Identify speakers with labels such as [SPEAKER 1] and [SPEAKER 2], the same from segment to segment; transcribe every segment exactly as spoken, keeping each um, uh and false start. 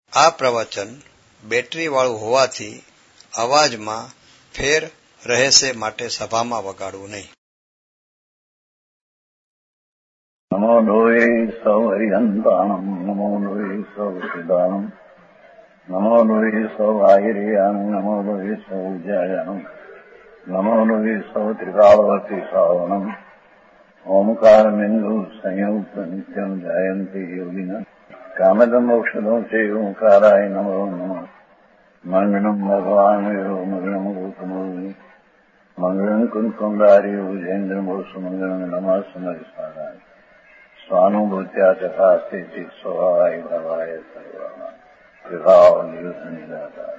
[SPEAKER 1] આ પ્રવચન બેટરી વાળું હોવાથી અવાજમાં ફેર રહેશે, માટે સભામાં વગાડવું નહીં.
[SPEAKER 2] નમો લોહે સૌ હરિહંતાણમ, નમો લોહે સૌ સિદ્ધાણમ, નમો લોહે સૌ આયર્યાણમ, નમો લોહે સૌ જયાણમ, નમો લોહે સૌ ત્રિકાળવતી શ્રાવણમ, ઓમકાર બિંદુ સંયુક્ત નિત્યમ જયંતી યોગિના કામદમ ઔષધો છે ઓંકારાય નમો નમઃ. મંગળમ ભગવાન વિરો મંગળમ ગૌતમો મંગળમ કુંકુંડારી ભુજેન્દ્રમો સુમંગળમ નમઃ સમરિસ્વારાય સ્વાનુભૂત્યા તથા સ્થિતિ સ્વભાવાય ભવાય સર્વા વિભાવ નિયુદ્ધ નિરાધાર.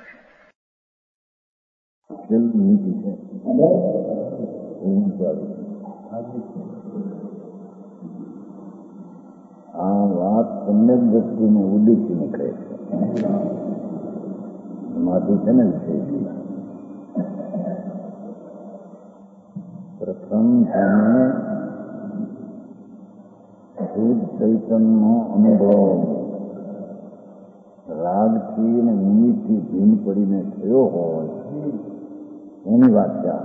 [SPEAKER 3] આ વાત સમ્યક દ્રષ્ટિને ઉદ્દેશીને કહે છે. એમાંથી છે ને વિશેષ પ્રથમ તેને શુદ્ધ ચૈતનનો અનુભવ રાગથી અને નિમિત્તથી ભીન પડીને થયો હોય એની વ્યાખ્યા.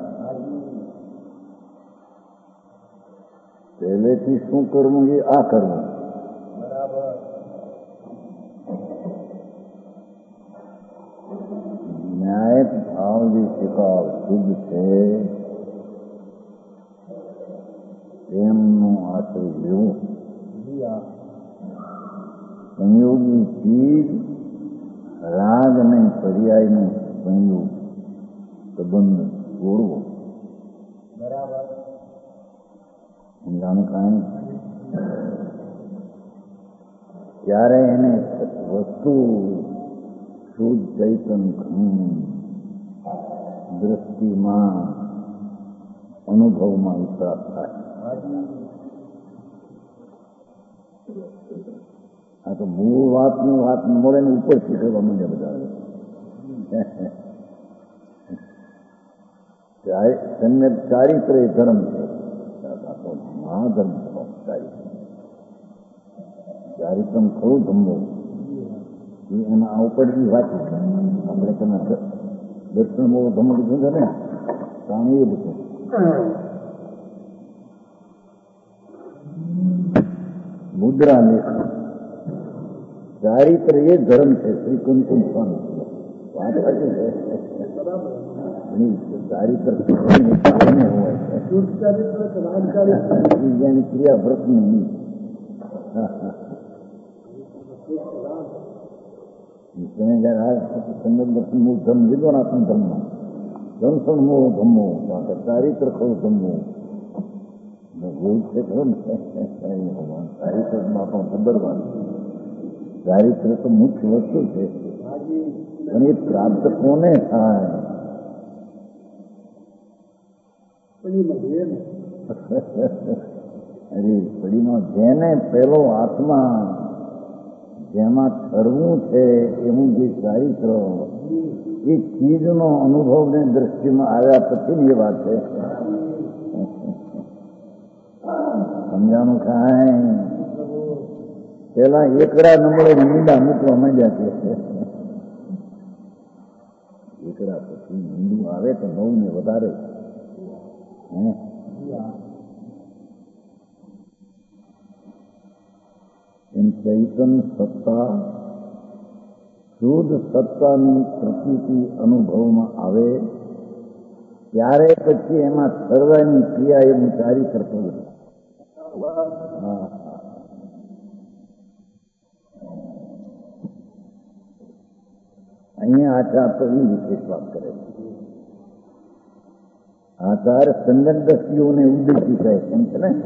[SPEAKER 3] પહેલેથી શું કરવું એ આ કરવું. ન્યાયક ભાવ જે સ્વીકાર શુદ્ધ છે તેમનું આશ્રય લેવું. સંયોગી ચીજ રાગ અને પર્યાયનો સંયોગ સંબંધ જોડવો. બરાબર સમજાનું કાંઈ ત્યારે એને વસ્તુ શુદ્ધ ચૈતન દ્રષ્ટિમાં અનુભવમાં વિશ્વાસ થાય. આ તો મૂળ વાતની વાત મળે ને ઉપર શીખવા માંડે બધા. ચારિત્ર એ ધર્મ છે, મહાધર્મ ચારિત્ર. ચારિત્રમ ખરું ધમવું એના આ ઉપરની વાત છે. આપણે તમે દર્શન બહુ ધમ લીધું છે ને પ્રાણી એ લીધું. મુદ્રા લેખ ચારિત્ર એ ધર્મ છે. શ્રી કુંકુમ સ્વામી વાત સાચી છે. ચારિત્ર હોય બીજાની ક્રિયા વ્રત નહીં. તમે જયારે સંગત દર્શન મૂળ ધર્મ લીધો ને આપણ ધર્મમાં દર્શન મૂળ ધમવું ચારિત્ર ખરું ધમવું ભૂલ છે ખરું ને. ચારિત્રમાં પણ ખબરવાનું ચારિત્ર તો મુખ્ય વસ્તુ છે, પણ એ પ્રાપ્ત કોને થાય? અરે પડીમાં જેને પેલો આત્મા જેમાં ઠરવું છે એવું જે ચારિત્ર એ ચીજનો અનુભવને દ્રષ્ટિમાં આવ્યા પછીની એ વાત છે. સમજાનું કાંઈ પેલા એકડા નંબરે મીંડા મૂકવા માંડ્યા છે. એકડા પછી મીંડું આવે તો નવ ને વધારે. એમ ચૈતન સત્તા શુદ્ધ સત્તાની પ્રકૃતિ અનુભવમાં આવે ત્યારે પછી એમાં ઠરવાની ક્રિયા એવું ચારિત્ર થયું. અહીંયા આચાર તો એ વિશેષ વાત કરે છે. આચાર સંગત દ્રષ્ટિઓને ઉદ્દેશી કહે એમ છે ને.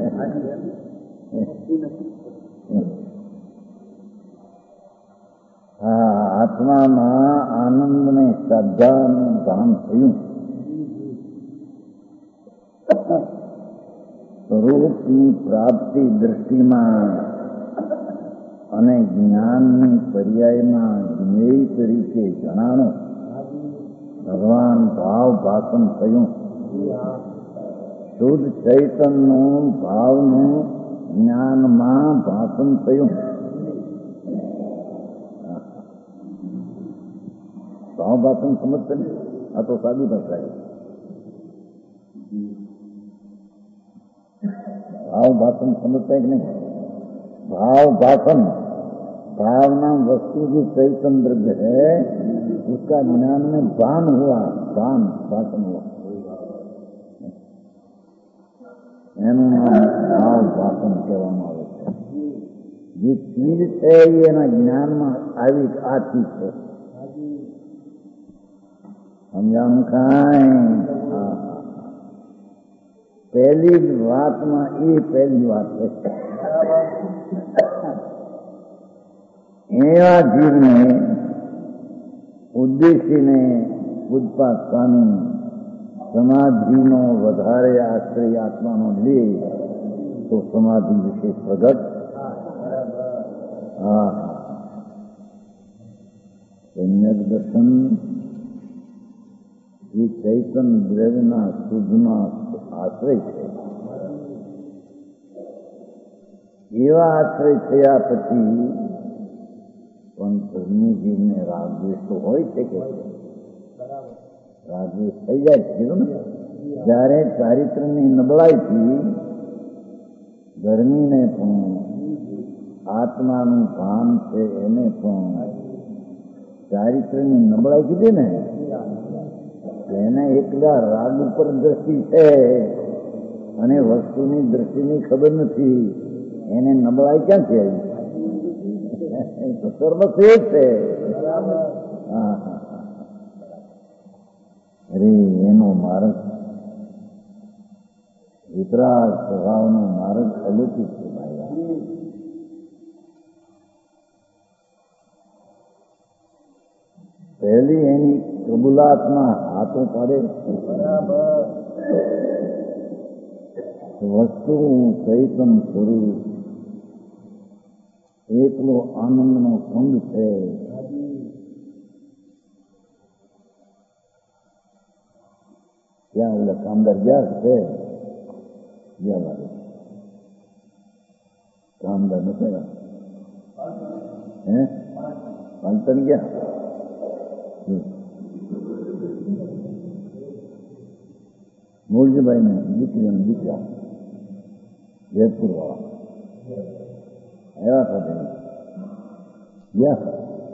[SPEAKER 3] હા, આત્મામાં આનંદને શ્રદ્ધાનું ભાન થયું. સ્વરૂપની પ્રાપ્તિ દ્રષ્ટિમાં અને જ્ઞાનની પર્યાયમાં જ્ઞેય તરીકે જણાણું. ભગવાન ભાવ ભાષણ થયું. શુદ્ધ ચૈતનનું ભાવનું જ્ઞાનમાં ભાષણ થયું. भाव भाषण समझते नहीं, आ तो सादी भाषा है। भाव भाषण समझते हैं कि नहीं? भाव भाषण, भावना वस्तु की चैतन्य द्रव्य है, उसका ज्ञान में भान हुआ, भान भाषण हुआ, એનું નામ ભાવ ભાષણ કહેવામાં આવે છે। જે ચીજ છે એ એના જ્ઞાનમાં આવી આ ચીજ છે, સમજાણું કાંઈ? પહેલી વાતમાં એ પહેલી વાત છે। એવા જીવને ઉદ્દેશીને પૂજપાદ સ્વામી સમાધિનો વધારે આશ્રય આત્માનો લે તો સમાધિ વિશે પ્રગટ। હા, સમ્યક દર્શન એ ચૈતન્ય દ્રવ્યના શુદ્ધના આશ્રય છે। એવા આશ્રય થયા પછી પણ ધર્મી જીવને રાગદ્વેષ તો હોય છે કે રાગદ્વેષ થઈ જાય છે ને? જ્યારે ચારિત્રની નબળાઈથી ધર્મીને પણ આત્માનું ભાન છે એને પણ ચારિત્રની નબળાઈ કીધી ને, એને એકલા રાગ ઉપર દ્રષ્ટિ છે અને વસ્તુની દ્રષ્ટિની ખબર નથી, એને નબળાઈ ક્યાંથી આવી? તો સર્વશ્રેષ્ઠ છે। હા, અરે એનો માર્ગ વિતરાગ સ્વભાવનો માર્ગ અલૌકિક છે ભાઈ। પહેલી એની કબૂલાતમાં હાથો પાડે, વસ્તુ ચૈતન સ્વરૂપ એકલો આનંદનો કુંડ છે। ત્યાં ઓલા કામદાર ગયા છે, ગયા લાગે કામદાર નથી હે પાલતન ગયા મૂળજીભાઈ ને દીકરી દીકરા જયપુર વાળા આવ્યા હતા, ગયા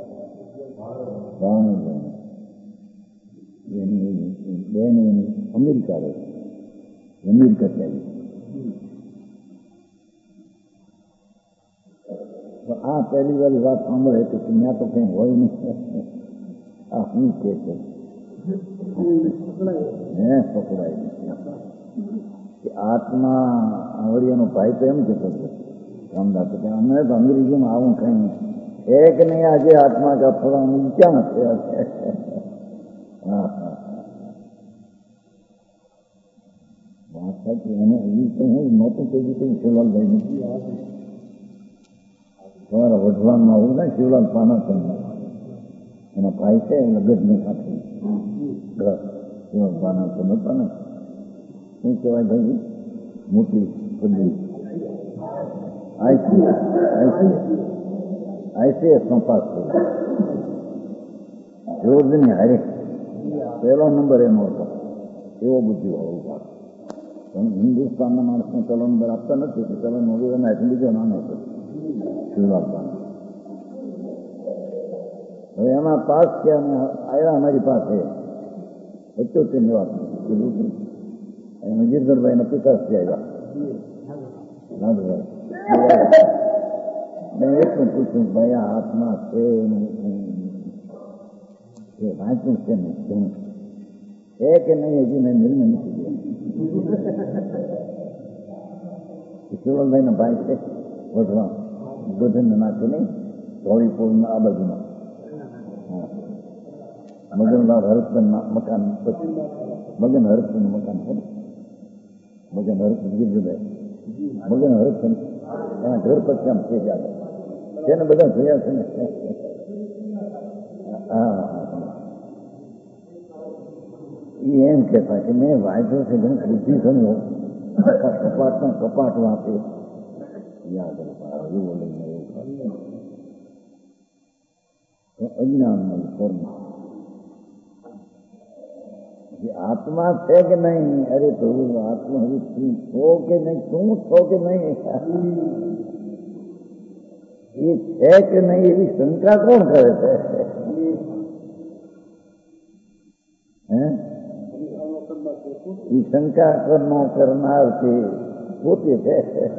[SPEAKER 3] બેન અમેરિકા રહે, અમેરિકા ચાલી। આ પહેલી વાર વાત સાંભળે કે ત્યાં તો કઈ હોય નહીં, આ શું કે છે હે પકડાય કે આત્મા આવડિયાનો ભાઈ તો એમ કહેતો હતો કામદાર તો કે અમે તો અંગ્રેજીમાં આવું કઈ છે કે નહીં, આજે આત્મા કા ફળવાનું ક્યાં છે? હા હા, વાત સાચી। એને હજી તો હું નહોતું કહી દીધું શિવલાલભાઈ નથી, તમારા વઢવાનમાં આવું ને શિવલાલ પાનાસન એના ભાઈ છે, લગતની સાથે ઘર શિવલાલ પાનાસન હતા ને, શું કહેવાય ભાઈ મોટી પદવી આઈસી આઈસી આઈસીએસનો પાસ થઈ જોર્જની હારે પહેલો નંબર એનો હતો, એવો બુદ્ધિ હોવું પાસ। પણ હિન્દુસ્તાનના માણસને ચલો નંબર આપતા નથી કે ચલો નંબર એના એટલું બીજો નામ હતો શિવલાલ પાના। હવે એમાં પાસ થયા અને આવ્યા અમારી પાસે પચોતેરની વાત કીધું, એમાં ગિરધરભાઈના પિતાશ્રી આવ્યા લાભભાઈ, મેં એટલું પૂછ્યું ભાઈ આ હાથમાં છે એનું વાંચ્યું છે ને ઘણું છે કે નહીં, હજી મેં નિર્ણય નથી લીધો। શિવલાલભાઈના ભાઈ છે વઢવા ગોધન નાખે નહીં ધોળીપુરના આ બાજુમાં મગનલાલ હરચંદના મકાન પછી મગન હરચંદ મકાન છે, મગન હરચંદ ગીરભાઈ મગન હરચંદ એના ઘર પછી આમ છે ગયા તેને બધા જોયા છે ને। હા, એ એમ કહેતા કે મેં વાંચ્યો છે ઘણી બુદ્ધિ ઘણી કપાટના કપાટ વાંચે યાદ એવું લઈને એવું અજ્ઞાન કર્મ આત્મા છે કે નહીં? અરે પ્રભુ આત્મા હજી તું છો કે નહીં? તું છો કે નહીં? એ છે કે નહીં એવી શંકા કોણ કરે છે? હે એ શંકા કરનો કરનાર છે પોતે છે,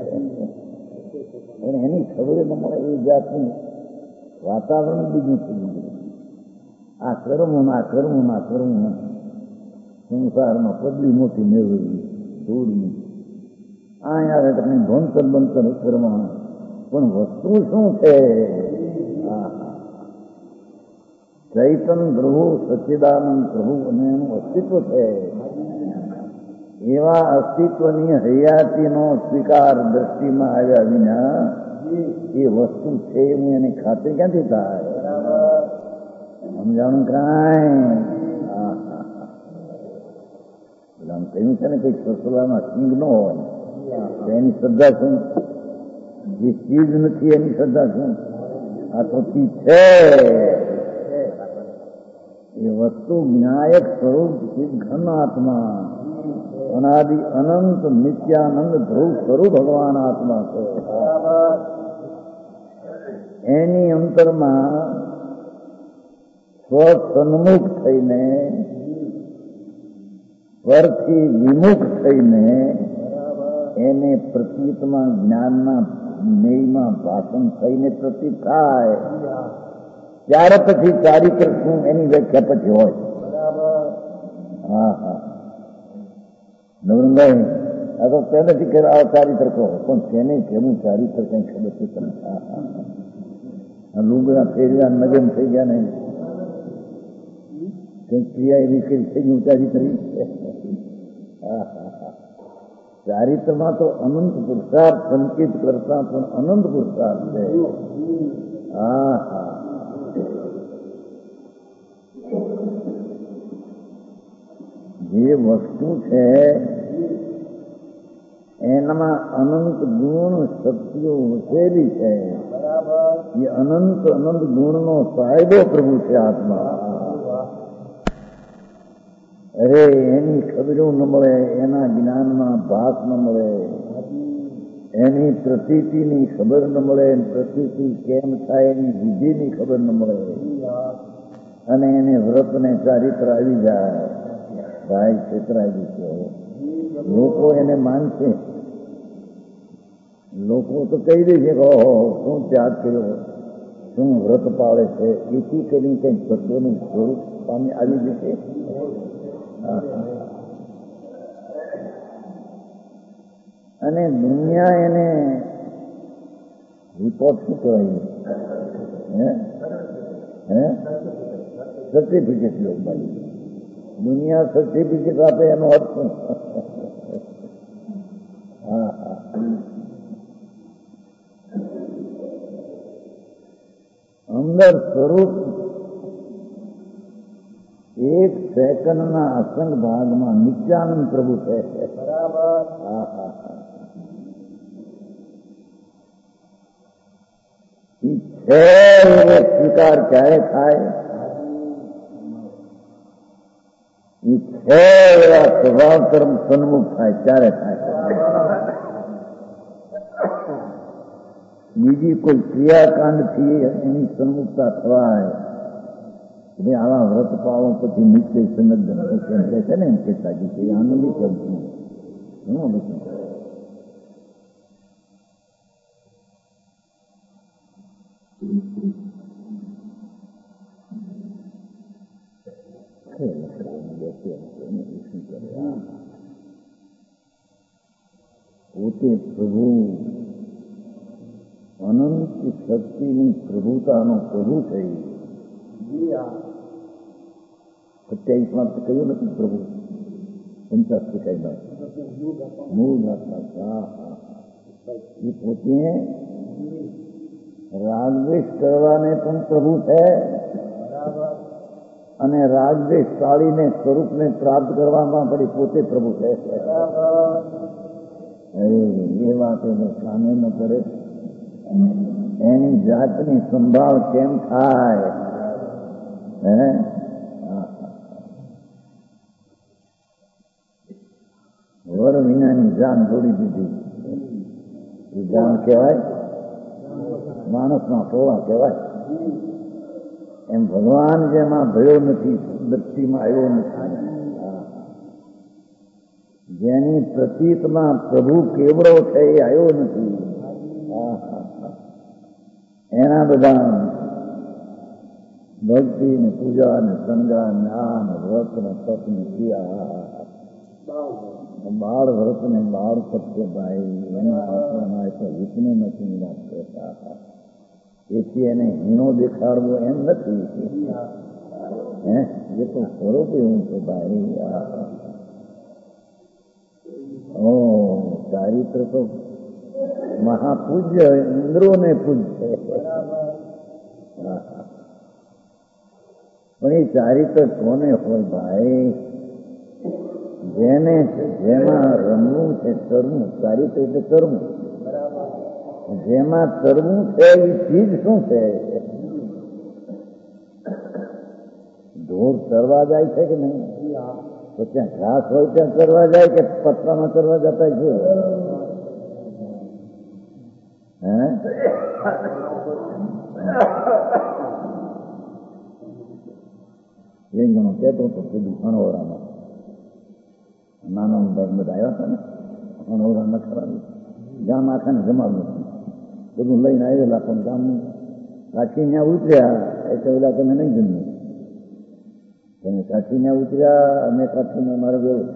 [SPEAKER 3] પણ એની ખબર ન મળે એ જાતનું વાતાવરણ બીજું થઈ ગયું. આ કર્મ ના કર્મ ના કર્મ સંસારમાં પદવી મોટી મેળવી દૂરની અહીંયા આવે તમે ભણતર બનતર કરવાના, પણ વસ્તુ શું છે? ચૈતન પ્રભુ સચ્ચિદાનંદ પ્રભુ અને એનું અસ્તિત્વ છે. એવા અસ્તિત્વની હયાતીનો સ્વીકાર દ્રષ્ટિમાં આવ્યા વિના એ વસ્તુ છે હું એની ખાતરી ક્યાંથી થાય? સમજાણું કાંઈ? આમ કહ્યું છે ને કઈક સસલામાં સિંગ ન હોય એની શ્રદ્ધા શું? જે ચીજ નથી એની શ્રદ્ધા શું? આ તો ચીજ છે. એ વસ્તુ વિનાયક સ્વરૂપ ચિદ ઘન આત્મા અનાદિ અનંત નિત્યાનંદ ધ્રુવ સ્વરૂપ ભગવાન આત્મા છે. એની અંતરમાં સ્વસન્મુખ થઈને સ્વરથી વિમુખ થઈને એને પ્રતીતમાં જ્ઞાનના મેયમાં ભાષણ થઈને પ્રતીત થાય ત્યારે પછી ચારિત્ર શું એની વ્યાખ્યા પછી હોય. હા હા નવરંગભાઈ આ તો પહેલેથી કે આ ચારિત્ર કહો, પણ તેને કેવું ચારિત્ર કઈ ખબર છે તમે? લુગડા ફેર્યા નગન થઈ ગયા ને કઈ ક્રિયા એવી કરી થઈ ગયું ચારિત્ર. ચારિત્રમાં તો અનંત પુરુષાર્થ સંકેત કરતા પણ અનંત પુરુષાર્થ છે. હા હા જે વસ્તુ છે એનામાં અનંત ગુણ શક્તિઓ વસેલી છે. એ અનંત અનંત ગુણનો સાહેબો પ્રભુ છે આત્મા. અરે એની ખબરો ન મળે, એના જ્ઞાનમાં ભાસ ન મળે, એની પ્રતીતિની ખબર ન મળે, પ્રતીતિ કેમ થાય એની વિધિની ખબર ન મળે, અને એને વ્રતને ચારિત્ર આવી જાય, ભાઈ છેતરાઈ છે. લોકો એને માનશે, લોકો તો કહી દે છે કે ઓહો શું ત્યાગ કર્યો, શું વ્રત પાળે છે, એથી કરીને કંઈક તત્વનું સ્વરૂપ પામી આવી જશે. અને દુનિયા એને રિપોર્ટ શું કહેવાય? હે સર્ટિફિકેટ લો ભાઈ, દુનિયા સર્ટિફિકેટ આપે એનો અર્થ શું? હા હા અંદર સ્વરૂપ એક સેકન્ડના અસંગ ભાગમાં નિત્યાનંદ પ્રભુ છે. બરાબર. હા હા હા છે એવો સ્વીકાર ક્યારે થાય? એ છે એવા સ્વભાવ કર્મ સન્મુખ થાય ત્યારે થાય. બીજી કોઈ ક્રિયાકાંડથી એની સન્મુખતા થવાય. એટલે આવા વ્રત પાળો પછી નિત્ય સંગત એમ કહે છે ને, એમ કહેતા કે આનંદી કેમ છું ઘણું બધું. પોતે પ્રભુ અનંત શક્તિની પ્રભુતાનો પ્રભુ થઈ સત્યાવીસ માં તો કહ્યું નથી પ્રભુ પંચાસી કઈ બાદ મૂળ આત્મા. એ પોતે રાગદ્વેષ કરવાને પણ પ્રભુ છે અને રાગદ્વેષ ટાળીને સ્વરૂપને પ્રાપ્ત કરવામાં પણ પોતે પ્રભુ છે. એ વાત એને કામે ન કરે, એની જાતની સંભાળ કેમ થાય? હે વર વિનાની જાન છોડી દીધી. એ જાન કહેવાય, માણસના ટોળા કહેવાય. એમ ભગવાન જેમાં ભયો નથી, દ્રષ્ટિમાં આવ્યો નથી, જેની પ્રતીતમાં પ્રભુ કેવડો છે એ આવ્યો નથી. એના બધા ભક્તિ ને પૂજા ને સંગ્રહ જ્ઞાન વ્રત ને તપ ને ક્રિયા, બાળ વ્રત ને બાળ સત્ય ભાઈ એના આત્મામાં તો હિતને નથી વાત કરતા. એથી એને હીણો દેખાડવો એમ નથી. હે એ તો સ્વરૂપ એવું છે ભાઈ. ઓ ચારિત્ર તો મહાપૂજ્ય ઇન્દ્રોને પૂજ્ય. પણ એ ચારિત્ર કોને હોય ભાઈ? જેને જેમાં રમવું છે તરવું. ચારિત્ર એટલે તરવું. જેમાં તરવું છે એ ચીજ શું છે? ઢોર તરવા જાય છે કે નહીં? તો ત્યાં ઘાસ હોય ત્યાં તરવા જાય કે પત્તામાં તરવા જતા છે? હે એ ઘણો કહેતો હતો પેલી અણોરામાં નાના ભાઈ બધા આવ્યા હતા ને, અણોરા ન ખરાબ ગામ આખાને જમાવ્યું બધું લઈને આવેલા. પણ ગામ કાઠી ત્યાં ઉતર્યા એટલે ઓલા તમે નહીં જમ્યું. તમે કાઠી ત્યાં ઉતર્યા અમે કાઠીમાં મારે ગયું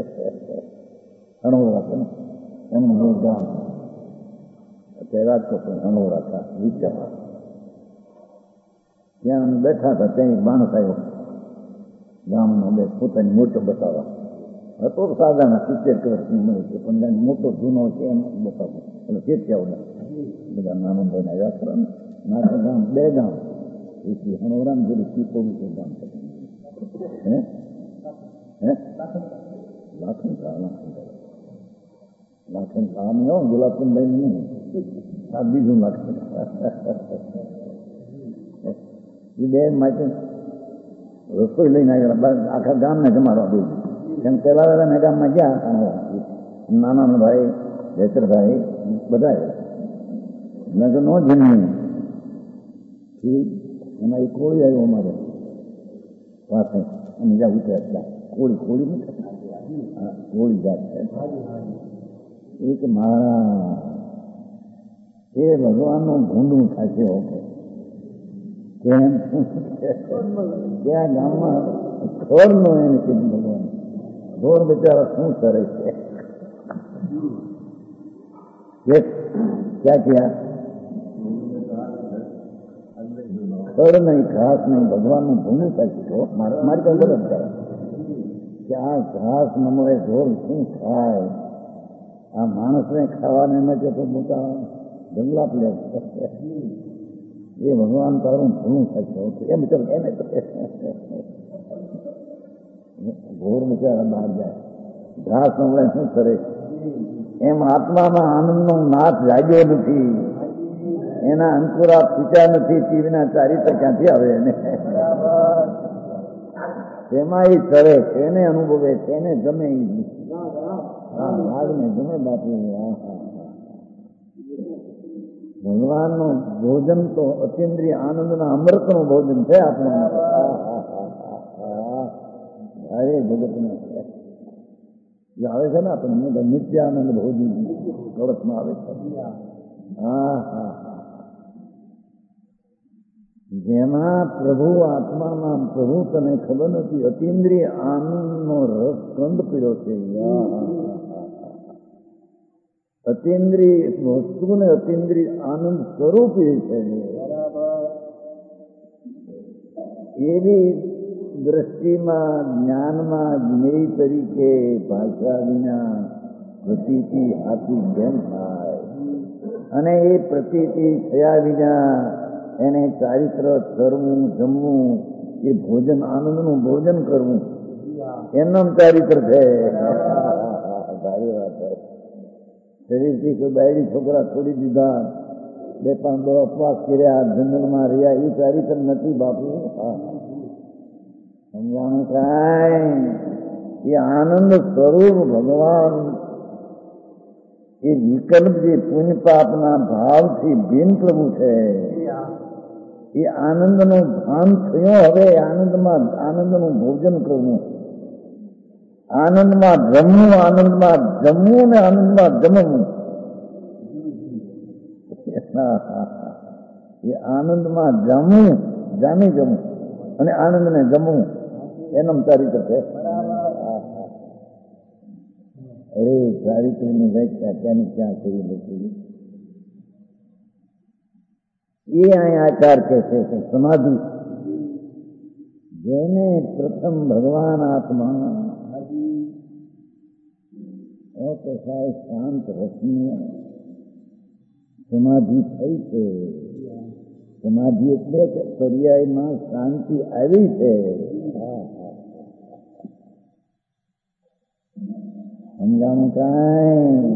[SPEAKER 3] અણોરા છે ને એમનું બહુ ગામ અત્યારે રાજકોટ અણોરા હતા વિચાર. ત્યાં અમે બેઠા હતા. ત્યાં એક માણસ આવ્યો ગામનો, બે પોતાની મોટો બતાવવા હતો. સાદાના સિત્તેર વર્ષની ઉંમર છે પણ મોટો જૂનો છે એમ બતાવો. એટલે ચેત્યાઓ બધા નાનો ભાઈને આવ્યા ખરા ને. નાના ગામ બે ગામ એથી હણોરામ જોડે પીપોડું છે ગામ. હે હે લાખન લાખન કામ હો ગુલાબચંદભાઈ નહીં, આ બીજું લાખન. એ બે માટે રસોઈ લઈને આવેલા આખા ગામને જમાડવા દે. કેમ પેલા વેલા મેં ગામમાં ગયા નાના ભાઈ જયસરભાઈ બધા મેં તો ન જમ્યું. એમાં એક કોળી આવ્યો અમારે પાસે અને જ્યાં ઉતર્યા કોળી કોળી નથી કોળી જાત છે એ કે મારા એ ભગવાનનું ભૂંડું થશે. ઓકે કેમ ક્યાં ગામમાં ખોર નો એને કીધું ભગવાન ઢોર બિચારા શું કરે છે? ક્યાં ક્યાં ખડ નહીં ઘાસ નહીં ભગવાનનું ભૂંડું થાય છે. મારી પાસે બરોબર થાય કે આ ઘાસ ન મળે ઢોર શું ખાય? આ માણસને ખાવાને માટે તો મોટા જંગલા પ્લે એ ભગવાન તારું ભૂલું થશે એમ ચાલ એને ઘોર બિચારા બહાર જાય ઘાસ ન મળે શું કરે? એમ આત્મામાં આનંદનો નાથ જાગ્યો નથી, એના અંકુરા પીટા નથી. તીરના ચારિત્ર ક્યાંથી આવે એને? તેમાં એ ચડે તેને અનુભવે તેને ગમે હા લાગને ગમે બાપુ. ભગવાનનું ભોજન તો અતિન્દ્રિય આનંદના અમૃતનું ભોજન છે આપણું. અરે જગતને આવે છે ને આપણને નિત્યાનંદ ભોજન કળશમાં આવે છે. હા હા જેમાં પ્રભુ આત્મામાં પ્રભુ તને ખબર નથી અતિન્દ્રિય આનંદનો રસ કંદ પીડ્યો છે. અતિન્દ્રિય વસ્તુને અતિન્દ્રિય આનંદ સ્વરૂપી છે. એવી દ્રષ્ટિમાં જ્ઞાનમાં જ્ઞેય તરીકે ભાષા વિના પ્રતીતિ હાથી કેમ થાય? અને એ પ્રતીતિ થયા વિના એને ચારિત્ર કરવું જમવું એ ભોજન આનંદનું ભોજન કરવું એમનું ચારિત્ર છે. સારી વાત છે. શરીરથી કોઈ બાયડી છોકરા છોડી દીધા, બે પાંચ દો અપવાસ કર્યા, જંગલમાં રહ્યા, એ ચારિત્ર નથી બાપુ. સમજાણું કાંઈ એ આનંદ સ્વરૂપ ભગવાન એ વિકલ્પ જે પુણ્ય પાપના ભાવથી ભિન્ન પ્રભુ છે. એ આનંદનું ભાન થયું. હવે આનંદમાં આનંદનું ભોજન કરવું, આનંદમાં જમવું, આનંદમાં જમવું ને આનંદમાં જમવું. એ આનંદમાં જમવું, જામી જમવું અને આનંદને જમવું એનું ચારિત્ર છે. અરે ચારિત્રની વ્યાખ્યા ક્યાંની ક્યાં કરી નથી. એ અહીં આચાર કે છે કે સમાધિ જેને પ્રથમ ભગવાન આત્મા તો સાહેબ શાંત રસની સમાધિ થઈ છે. સમાધિ એટલે કે પર્યાયમાં શાંતિ આવી છે. સમજાણું કાંઈ?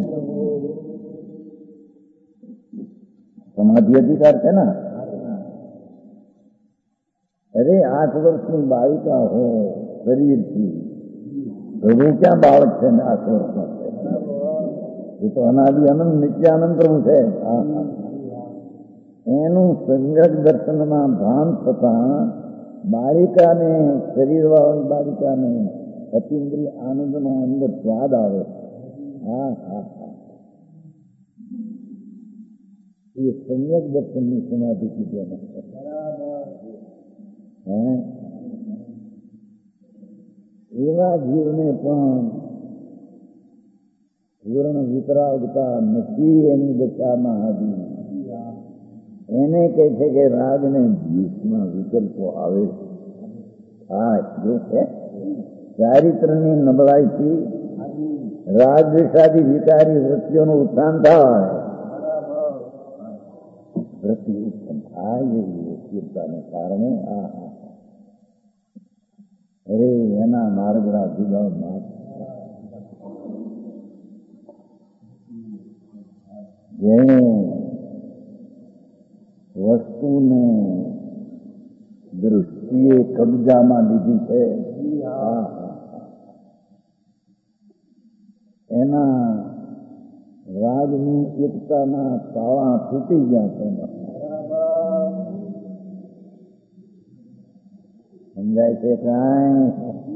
[SPEAKER 3] સમાધિ અધિકાર છે ને. અરે આઠ વર્ષની બાળિકા હો શરીરથી, પ્રભુ ક્યાં બાળક છે ને આઠ વર્ષમાં છે? એ તો અનાદિ અનંત નિત્યાનંદ પ્રભુ છે. એનું સંજ્ઞક દર્શનમાં ભાન થતા બાળિકાને, શરીરવાળી બાળિકાને અતિન્દ્રિય આનંદનો અંદર સ્વાદ આવે. હા હા હા એ સંયક દર્શનની સમાધિ કીધી. હે એવા જીવને પણ પૂર્ણ વિતરાગતા નથી એની દશામાં આવી. એને કહે છે કે રાજને જીવમાં વિકલ્પો આવે. હા જો છે ચારિત્રની નબળાઈથી રાજદ્વેષાદી વિકારી વૃત્તિઓનું ઉત્થાન થાય. વૃત્તિ ઉત્પન્ન થાય એવી સ્થિરતાને કારણે આ અરે એના માર્ગના જુદા માર્ગ જેણે વસ્તુને દૃષ્ટિએ કબજામાં લીધી છે એના રાજની એકતાના તાળા તૂટી ગયા છે. સમજાય છે કાંઈ?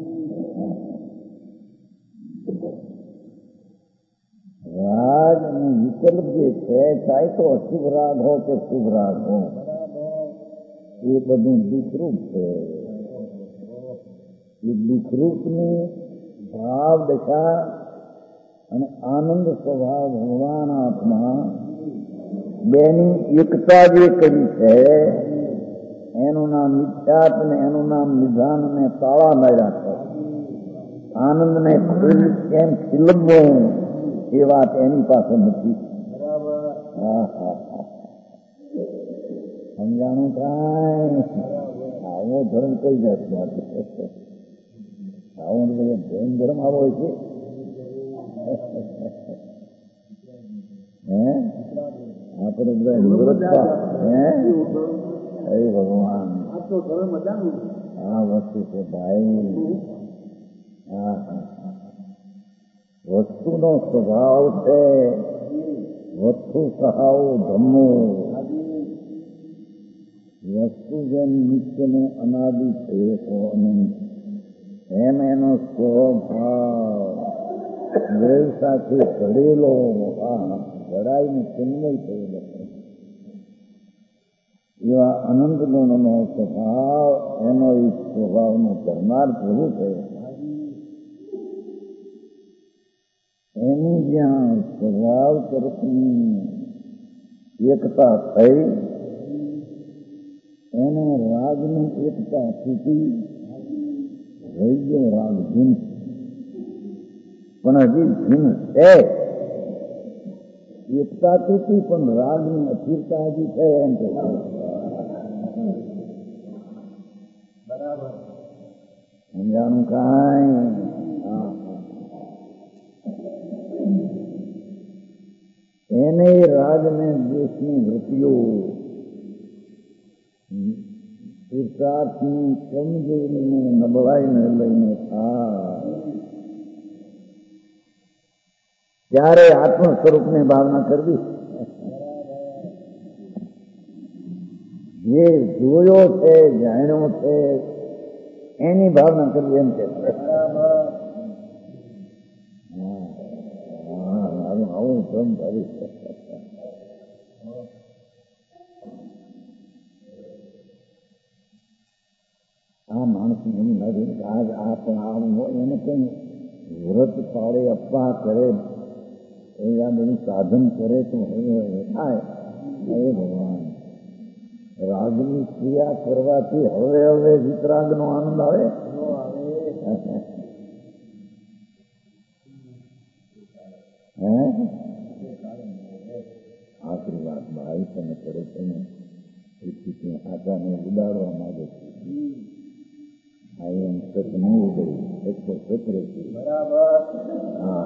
[SPEAKER 3] રાગ અને વિકલ્પ જે છે ચાહે તો અશુભ રાગ હો કે શુભ રાગ હો એ બધું વિકૃપ છે. એ વિકૃપની ભાવ દશા અને આનંદ સ્વભાવ ભગવાન આત્મા બેની એકતા જે કરી છે એનું નામ મિથ્યાત ને એનું નામ નિધાન ને તાળા માર્યા છે. આનંદને કેમ ખીલવવું એ વાત એની પાસે નથી. હા હા હા સમજાણું કાંઈ? આવો ધર્મ કઈ જાતનો આવો જૈન ધર્મ આવો છે. હે આપણે બધા હે હે ભગવાન આ વસ્તુ છે ભાઈ. હા હા વસ્તુનો સ્વભાવ છે વસ્તુ સહાવ ધમો. વસ્તુ જેમ નિત્યને અનાદિ છે એમ એનો સ્વભાવ વેલ સાથે ઘડેલો ઘડાઈને ચિન્મય થયેલો એવા અનંત ગુણનો સ્વભાવ એનો એ સ્વભાવનો કરનાર પ્રભુ છે. એની જ્યાં સ્વભાવ તરફની એકતા થઈ એને રાગની એકતા તૂટી રહી ગયો રાગ ભીન. પણ હજી ભીન છે. એકતા તૂટી પણ રાગની અસ્થિરતા હજી છે એમ કે સમજાણું કાંઈ? એને રાગને દેશની વૃત્તિઓ પુરુષાર્થની કમજોરીને નબળાઈને લઈને થાય ત્યારે આત્મ સ્વરૂપની ભાવના કરવી. જે જોયો છે, જાણ્યો છે એની ભાવના કરવી એમ કે આવું ભ્રમ થયું. આ માણસને એમ લાગે આજ આ પણ આવું એને કઈ વ્રત પાડે અપવા કરે એ આ બધું સાધન કરે તો હવે થાય. હે ભગવાન, રાગની ક્રિયા કરવાથી હવે હવે વિતરાગ નો આનંદ આવે. હે આખરી વાતમાં આવી તમે કરે છે ને એ આચાને ઉડાડવા માંગે છે. આ એમ સત નહીં ઉગડ્યું એકસો સત્રે છે. હા,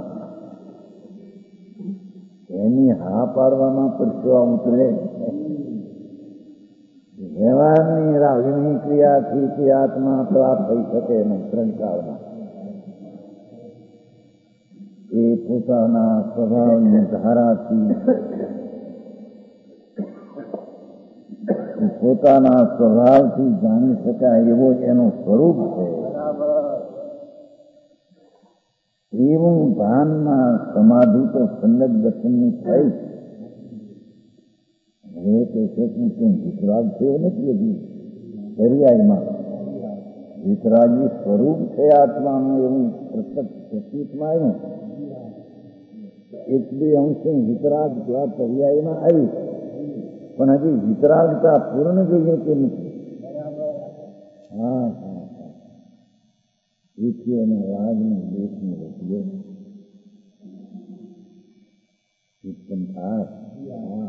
[SPEAKER 3] એની હા પાડવામાં પરસેવા ઉતરે. વ્યવહારની રાગની ક્રિયાથી તે આત્મા પ્રાપ્ત થઈ શકે નહીં. ત્રણ કાળમાં એ પોતાના સ્વભાવની ધારાથી પોતાના સ્વભાવથી જાણી શકાય એવો એનું સ્વરૂપ છે. એવું ભાનમાં સમાધિ તો સંગત દર્શનની થઈ. હવે તે કેમ વિતરાગ થયો નથી હજી દરિયાઈમાં. વિતરાગી સ્વરૂપ છે આત્માનું એવું પ્રતીતમાં આવ્યું. એક બે અંશે વિતરાગ પર્યાયમાં આવી પણ હજી વિતરાગતા પૂર્ણ જોઈએ કે નથી. હા હા હા એથી અને રાગની દેશની રચીએ ઉત્પન્ન થાય. હા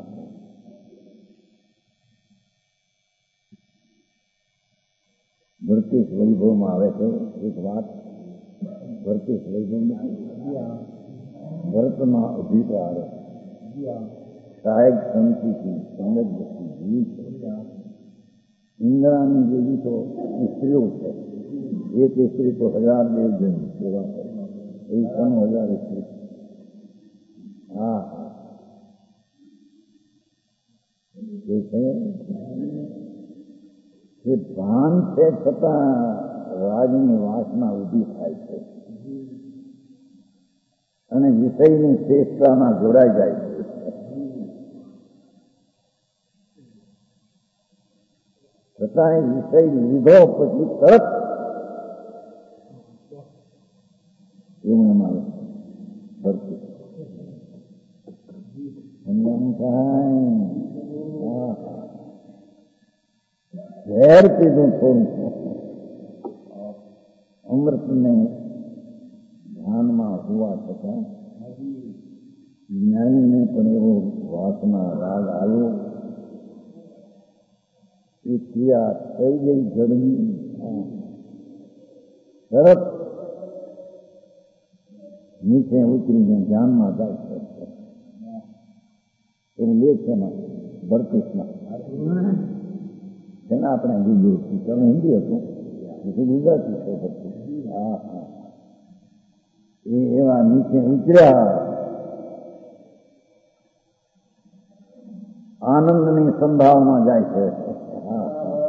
[SPEAKER 3] ભરતીશ વૈભવમાં આવે છે એક વાત. ભરતીશ વૈભવમાં ભરતમાં અધિકાર સહાયક સંતિથી સંગત દ્રષ્ટિ જીવી છે. ઇન્દ્રાની જેવી તો સ્ત્રીઓ છે. એક સ્ત્રી તો હજાર દેવજન સેવા કરે એવી ત્રણ હજાર સ્ત્રી. હા હા એ છે એ ભાન છે છતાં રાજની વાસના ઊભી થાય છે અને વિષયની શ્રેષ્ઠતામાં જોડાઈ જાય છે. છતાં એ વિષય લીધો પછી તરત એવું અમારું ભરતું સમજાણું થાય. ઝેર પીધું થોડું અમૃતને ધ્યાનમાં હોવા છતાં જ્ઞાનીને પણ એવો વાસના રાગ આવ્યો. એ ક્રિયા થઈ ગઈ જડની. તરત નીચે ઉતરીને ધ્યાનમાં જાય છે. એવું લેખ છે એમાં ભરતીશમાં છે ને. આપણે ગુજુ તમે હિન્દી હતું પછી ગુજરાતી છે ભરતી. હા હા એ એવા નીચે ઉતર્યા. આનંદની સંભાવના જાય છે. હા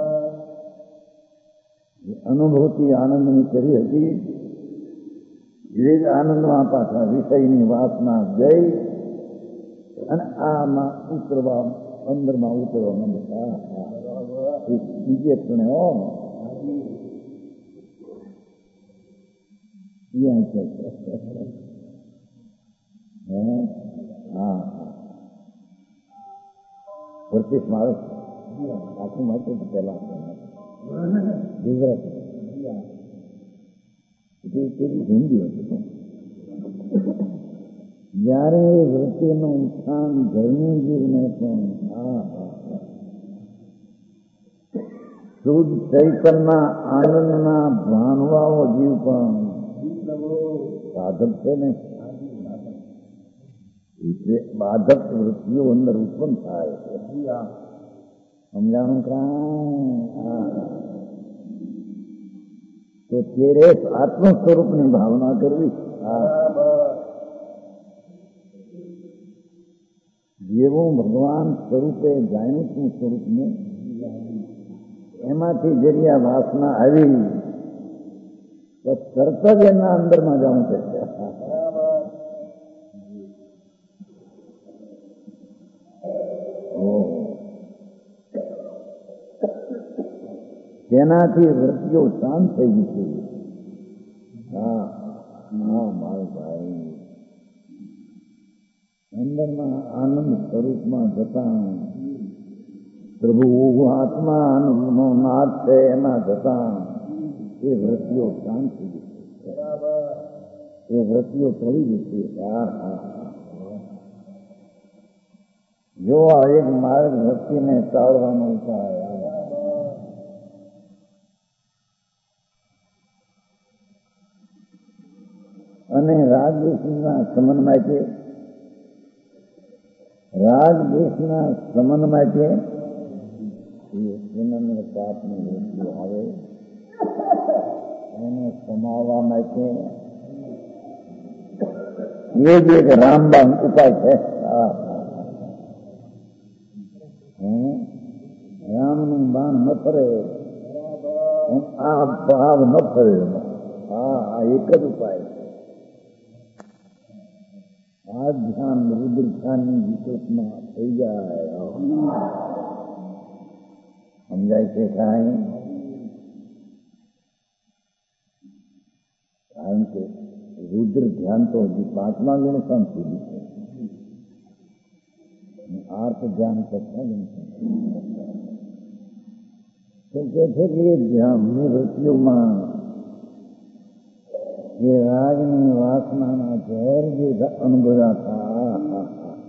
[SPEAKER 3] અનુભૂતિ આનંદની કરી હતી એ જ આનંદમાં પાછા વિષયની વાસના ગઈ અને આમાં ઉતરવા અંદરમાં ઉતરવા માંડે. બીજે ક્ષણે હો હા ભરતીશમાં આવે છે. આખું માટે પેલા ગુજરાતી હિન્દી હતું. જયારે વૃત્તિનું ઉત્થાન ઘરની જીવને પણ હા હા શુદ્ધ ચૈતનના આનંદના ભાનવાઓ જીવ પણ સાધક છે ને. બાધક વૃત્તિઓ અંદર ઉત્પન્ન થાય. સમજાણું કાંઈ તો તેરે આત્મ સ્વરૂપની ભાવના કરવી. એવું ભગવાન સ્વરૂપે જાણ્યું છું સ્વરૂપને, એમાંથી જરી આ વાસના આવી તો તરત જ એના અંદરમાં જવું પડશે. તેનાથી વૃત્તિઓ શાંત થઈ ગઈ છે. હા હા મારો ભાઈ, અંદરમાં આનંદ સ્વરૂપમાં જતા પ્રભુ આત્મા આનંદનો નાદ છે, એમાં જતા એ વૃત્તિઓ શાંત થઈ ગઈ છે. એ વૃત્તિઓ ટળી ગઈ છે. હા હા જો આ એક માર્ગ વૃત્તિને ટાળવાનો ઉપાય. અને રાગદ્વેષના શમન માટે રાગદ્વેષના શમન માટે પાપની વૃત્તિઓ આવે એને સમાવવા માટે એ જ એક રામબાણ ઉપાય છે. રામનું બાણ ન ફરે, આ ભાવ ન ફરે. હા આ એક જ ઉપાય. આ ધ્યાન રુદ્ર ધ્યાનની વિકલ્પમાં થઈ જાય. સમજાય છે કાંઈ? કારણ કે રુદ્ર ધ્યાન તો હજી પાંચમા ગુણ સંત સુધી છે, આર્થ ધ્યાન છઠ્ઠા ગુણ સંત તો કે છે કે એ ધ્યાનની વૃત્તિઓમાં એ રાગની વાસનાના ઝેર જે અનુભવ્યા હતા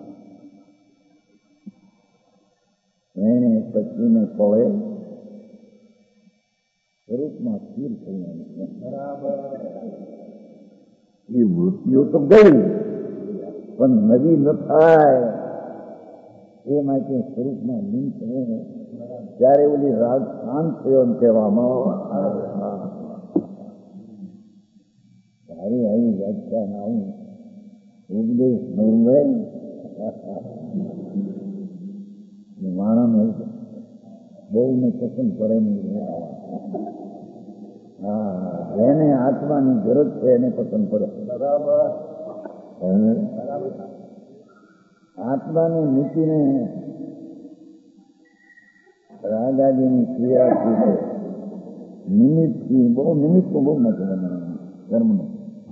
[SPEAKER 3] એને પછીને પડે સ્વરૂપમાં સ્થિર થવાનું છે. બરાબર. એ વૃત્તિઓ તો ગઈ પણ નવી ન થાય એ માટે સ્વરૂપમાં લીન થયું ત્યારે ઓલી રાગ શાંત થયો એમ કહેવામાં આવે. તારી આવી વ્યાખ્યા ના આવું ઉપદેશ નવભાઈ માણસ બહુ ને પસંદ પડે નહીં. હા એને આત્માની જરૂર છે એને પસંદ પડે. બરાબર. આત્માને મૂકીને રાગાદીની ક્રિયાથી નિમિત્તથી બહુ નિમિત્તનું બહુ નથી બનાવ્યું કર્મનું.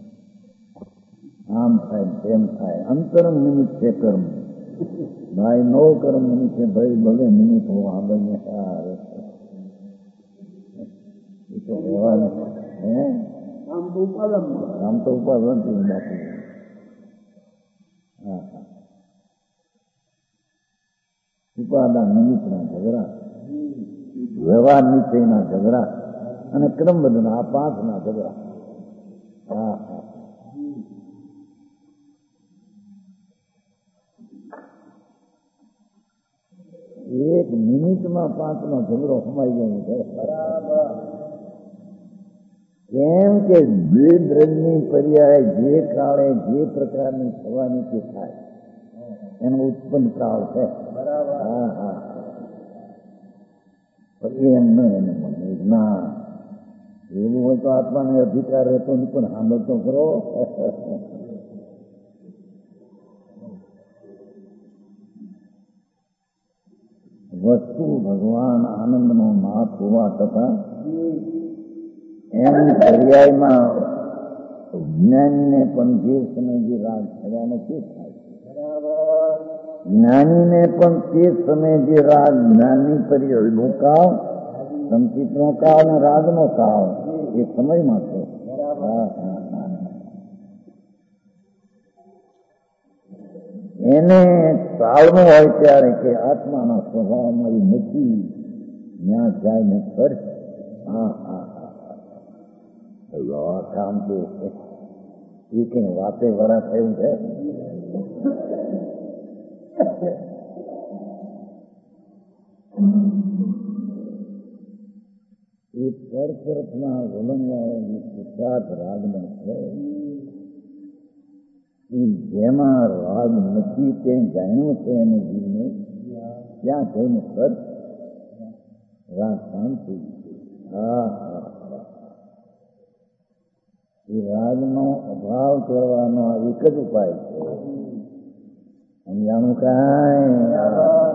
[SPEAKER 3] આમ થાય તેમ થાય અંતરંગ નિમિત્ત છે કર્મ. ભાઈ નો કર્મ નિમિત્ત છે ભાઈ ભલે નિમિત્ત હો આગળ ને સારે એ તો રહેવાનું. હે આમ તો ઉપાદન આમ તો ઉપાદન બાકી. હા હા ઉપાદાન નિમિત્તના ઝઘડા, વ્યવહાર નિશ્ચયના ઝઘડા અને ક્રમબદ્ધના આ પાંચના ઝઘડા. હા હા એક મિનિટમાં પાંચનો ઝઘડો સમાઈ ગયો છે. બરાબર. કેમ કે જે દ્રવ્યની પર્યાય જે કાળે જે પ્રકારની થવાની તે થાય એનો ઉત્પન્ન કાળ છે. બરાબર. હા હા પછી એમ ન એને મને ના એવું હોય તો આત્માને અધિકાર રહેતો નહીં પણ સાંભળ તો કરો. વસ્તુ ભગવાન આનંદનો નાથ હોવા છતાં એની પર્યાયમાં જ્ઞાનીને પણ જે સમય જે રાગ થવાનો તે થાય. જ્ઞાનીને પણ તે સમય જે રાગ જ્ઞાનની પર્યાયનો કાળ, સંકિતનો કાળ અને રાગનો કાળ એ સમયમાં છે. હા હા એને ટાળવું હોય ત્યારે કે આત્માના સ્વભાવમાં એ નથી ત્યાં જાય ને ફર. હા હા હા કામ તો એ કઈ વાતે વરા થયું છે. એ પર તરફના વલણવાળાની ગુજરાત રાગમાં છે જેમાં રાગ નથી તે જાણ્યું છે અને જીવને ત્યાં થઈને સત રાગ શાંતિ. હા હા એ રાગનો અભાવ કરવાનો એક જ ઉપાય છે. સમજાણું કાંઈ?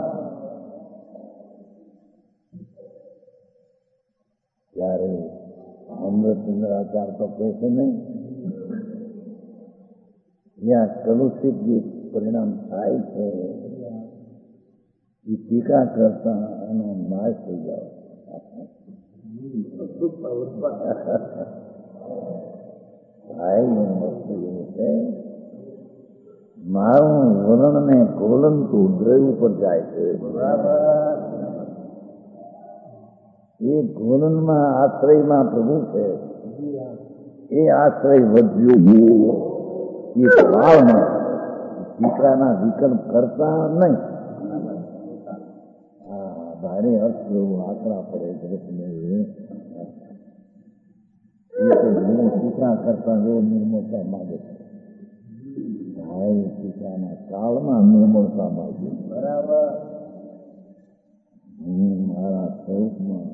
[SPEAKER 3] ત્યારે અમૃતચંદ્રાચાર તો કહે છે ને, જ્યાં કલુષિત જે પરિણામ થાય છે એ ટીકા કરતા એનો નાશ થઈ જાય. ભાઈ વસ્તુ એવું છે, મારું વલણ ને ગોલનતું દ્રવ ઉપર જાય છે. એ ગોલનમાં આશ્રયમાં પ્રભુ છે. એ આશ્રય વધ્યો એ ભાવમાં દીકરાના વિકલ્પ કરતા નહીં. હા ભારે અર્થ જેવું આકરા પડે જગતને. હું દીકરા કરતા જેવો નિર્મળતા માગે છે. ભાઈ દીકરાના કાળમાં નિર્મળતા માગે. બરાબર. હું મારા સ્વરૂપમાં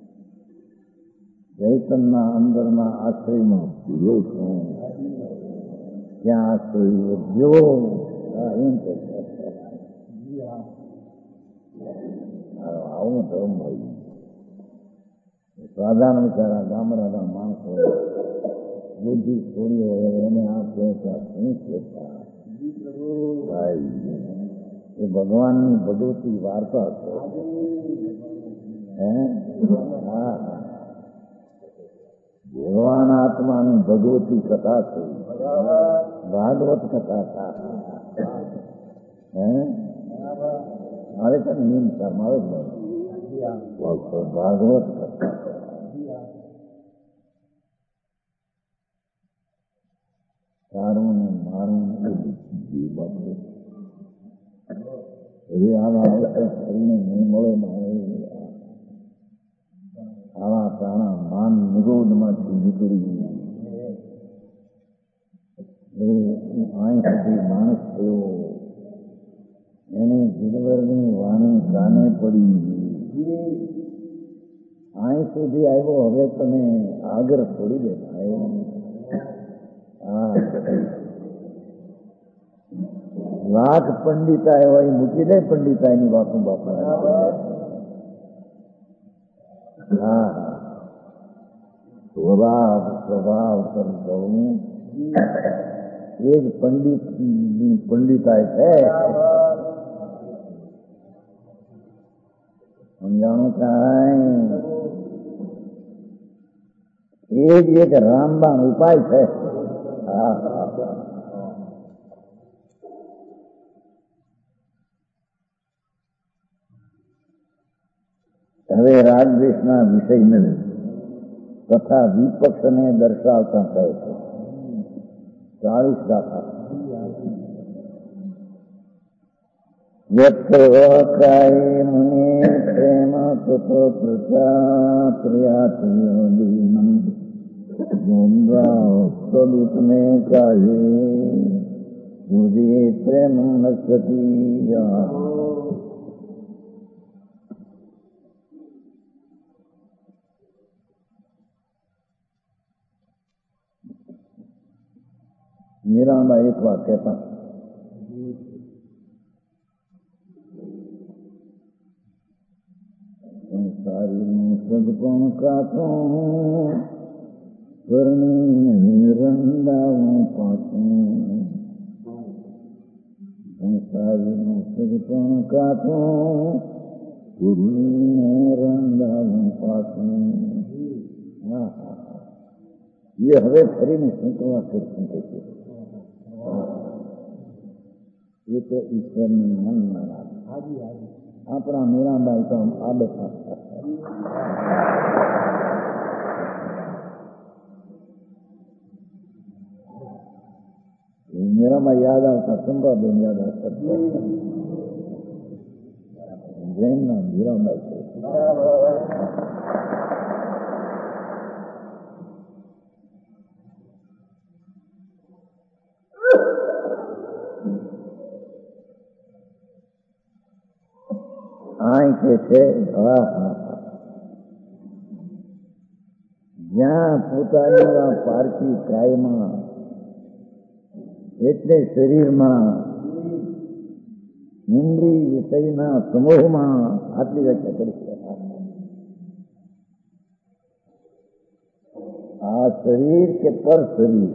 [SPEAKER 3] ચૈતનના અંદરના આશ્રયમાં પૂરો છું. ત્યાં આશ્રય વધ્યો એમ કે આવું ધર્મ ભાઈ. સાધારણ બિચારા ગામડાના માણસો બુદ્ધિ છોડી હોય એને આ કહેતા શું કહેતા ભાઈ એ ભગવાનની ભગવતી વાર્તા છે. હે હા ભગવાન આત્માની ભગવતી કથા છે. ભાગવત કથા હતા. હે મારે છે ને નિયમ મારે જ ભાગવત કથા. તારું ને મારું હવે આવા શરીરને નહીં મળે મારે. આવા તાણા માન નિરોધમાંથી નીકળી અહીં સુધી માણસ થયો. એને જીવરની વાણી કાને પડી. અહીં સુધી આવ્યો, હવે તમે આગળ છોડી દે. હા લાખ પંડિતાય હોય મૂકી દે પંડિતાયની વાતું બાપા. હા સ્વભાવ સ્વભાવ કરવું એ જ પંડિત પંડિતાય છે. સમજાણું કાંઈ? એ જ એક રામબાણ ઉપાય છે. હા હવે રાગદ્વેષના વિષયને તથા વિપક્ષને દર્શાવતા કહે છે. ચાલીસ દાખલા. યત્રકાય મુનિ પ્રેમ તતો પ્રજા પ્રિયાતિયોદીનમ દ્વંદ્વાસ્તદુતમે કાલે દુદે પ્રેમ નશ્યતિ. મીરામાં એક વાત કહેતા સંસારીનું સદપણ કાતો કરણી રંડાવું પાછું. સંસારીનું સદપણ કાતો ગુરુને રંડાવું પાછું. હા હા એ હવે ફરીને સંતવા કરશું કે છે. એ તો ઈશ્વરની મનમાં રાખે. આપણા મીરાબાઈ તો આ બેઠા મીરામાં યાદ આવતા ચંપાબેન યાદ આવતા. જૈનના મીરાબાઈ છે. કે છે જ્યાં પોતાની પારકી કાયમાં એટલે શરીરમાં ઇન્દ્રિય વિષયના સમૂહમાં આટલી વ્યાખ્યા કરી છે. આ શરીર કે પર શરીર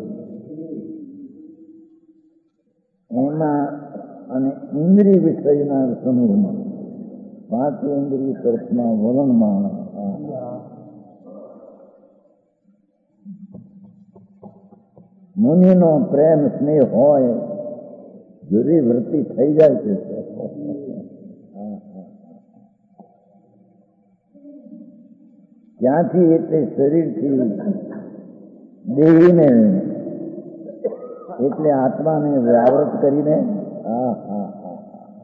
[SPEAKER 3] એમાં અને ઇન્દ્રિય વિષયના સમૂહમાં પાંચ ઇન્દ્રિય તરફના વલણમાં મુનિનો પ્રેમ સ્નેહ હોય જુદી વૃત્તિ થઈ જાય છે. ક્યાંથી એટલે શરીરથી દેહીને એટલે આત્માને વ્યાવૃત કરીને હા હા હા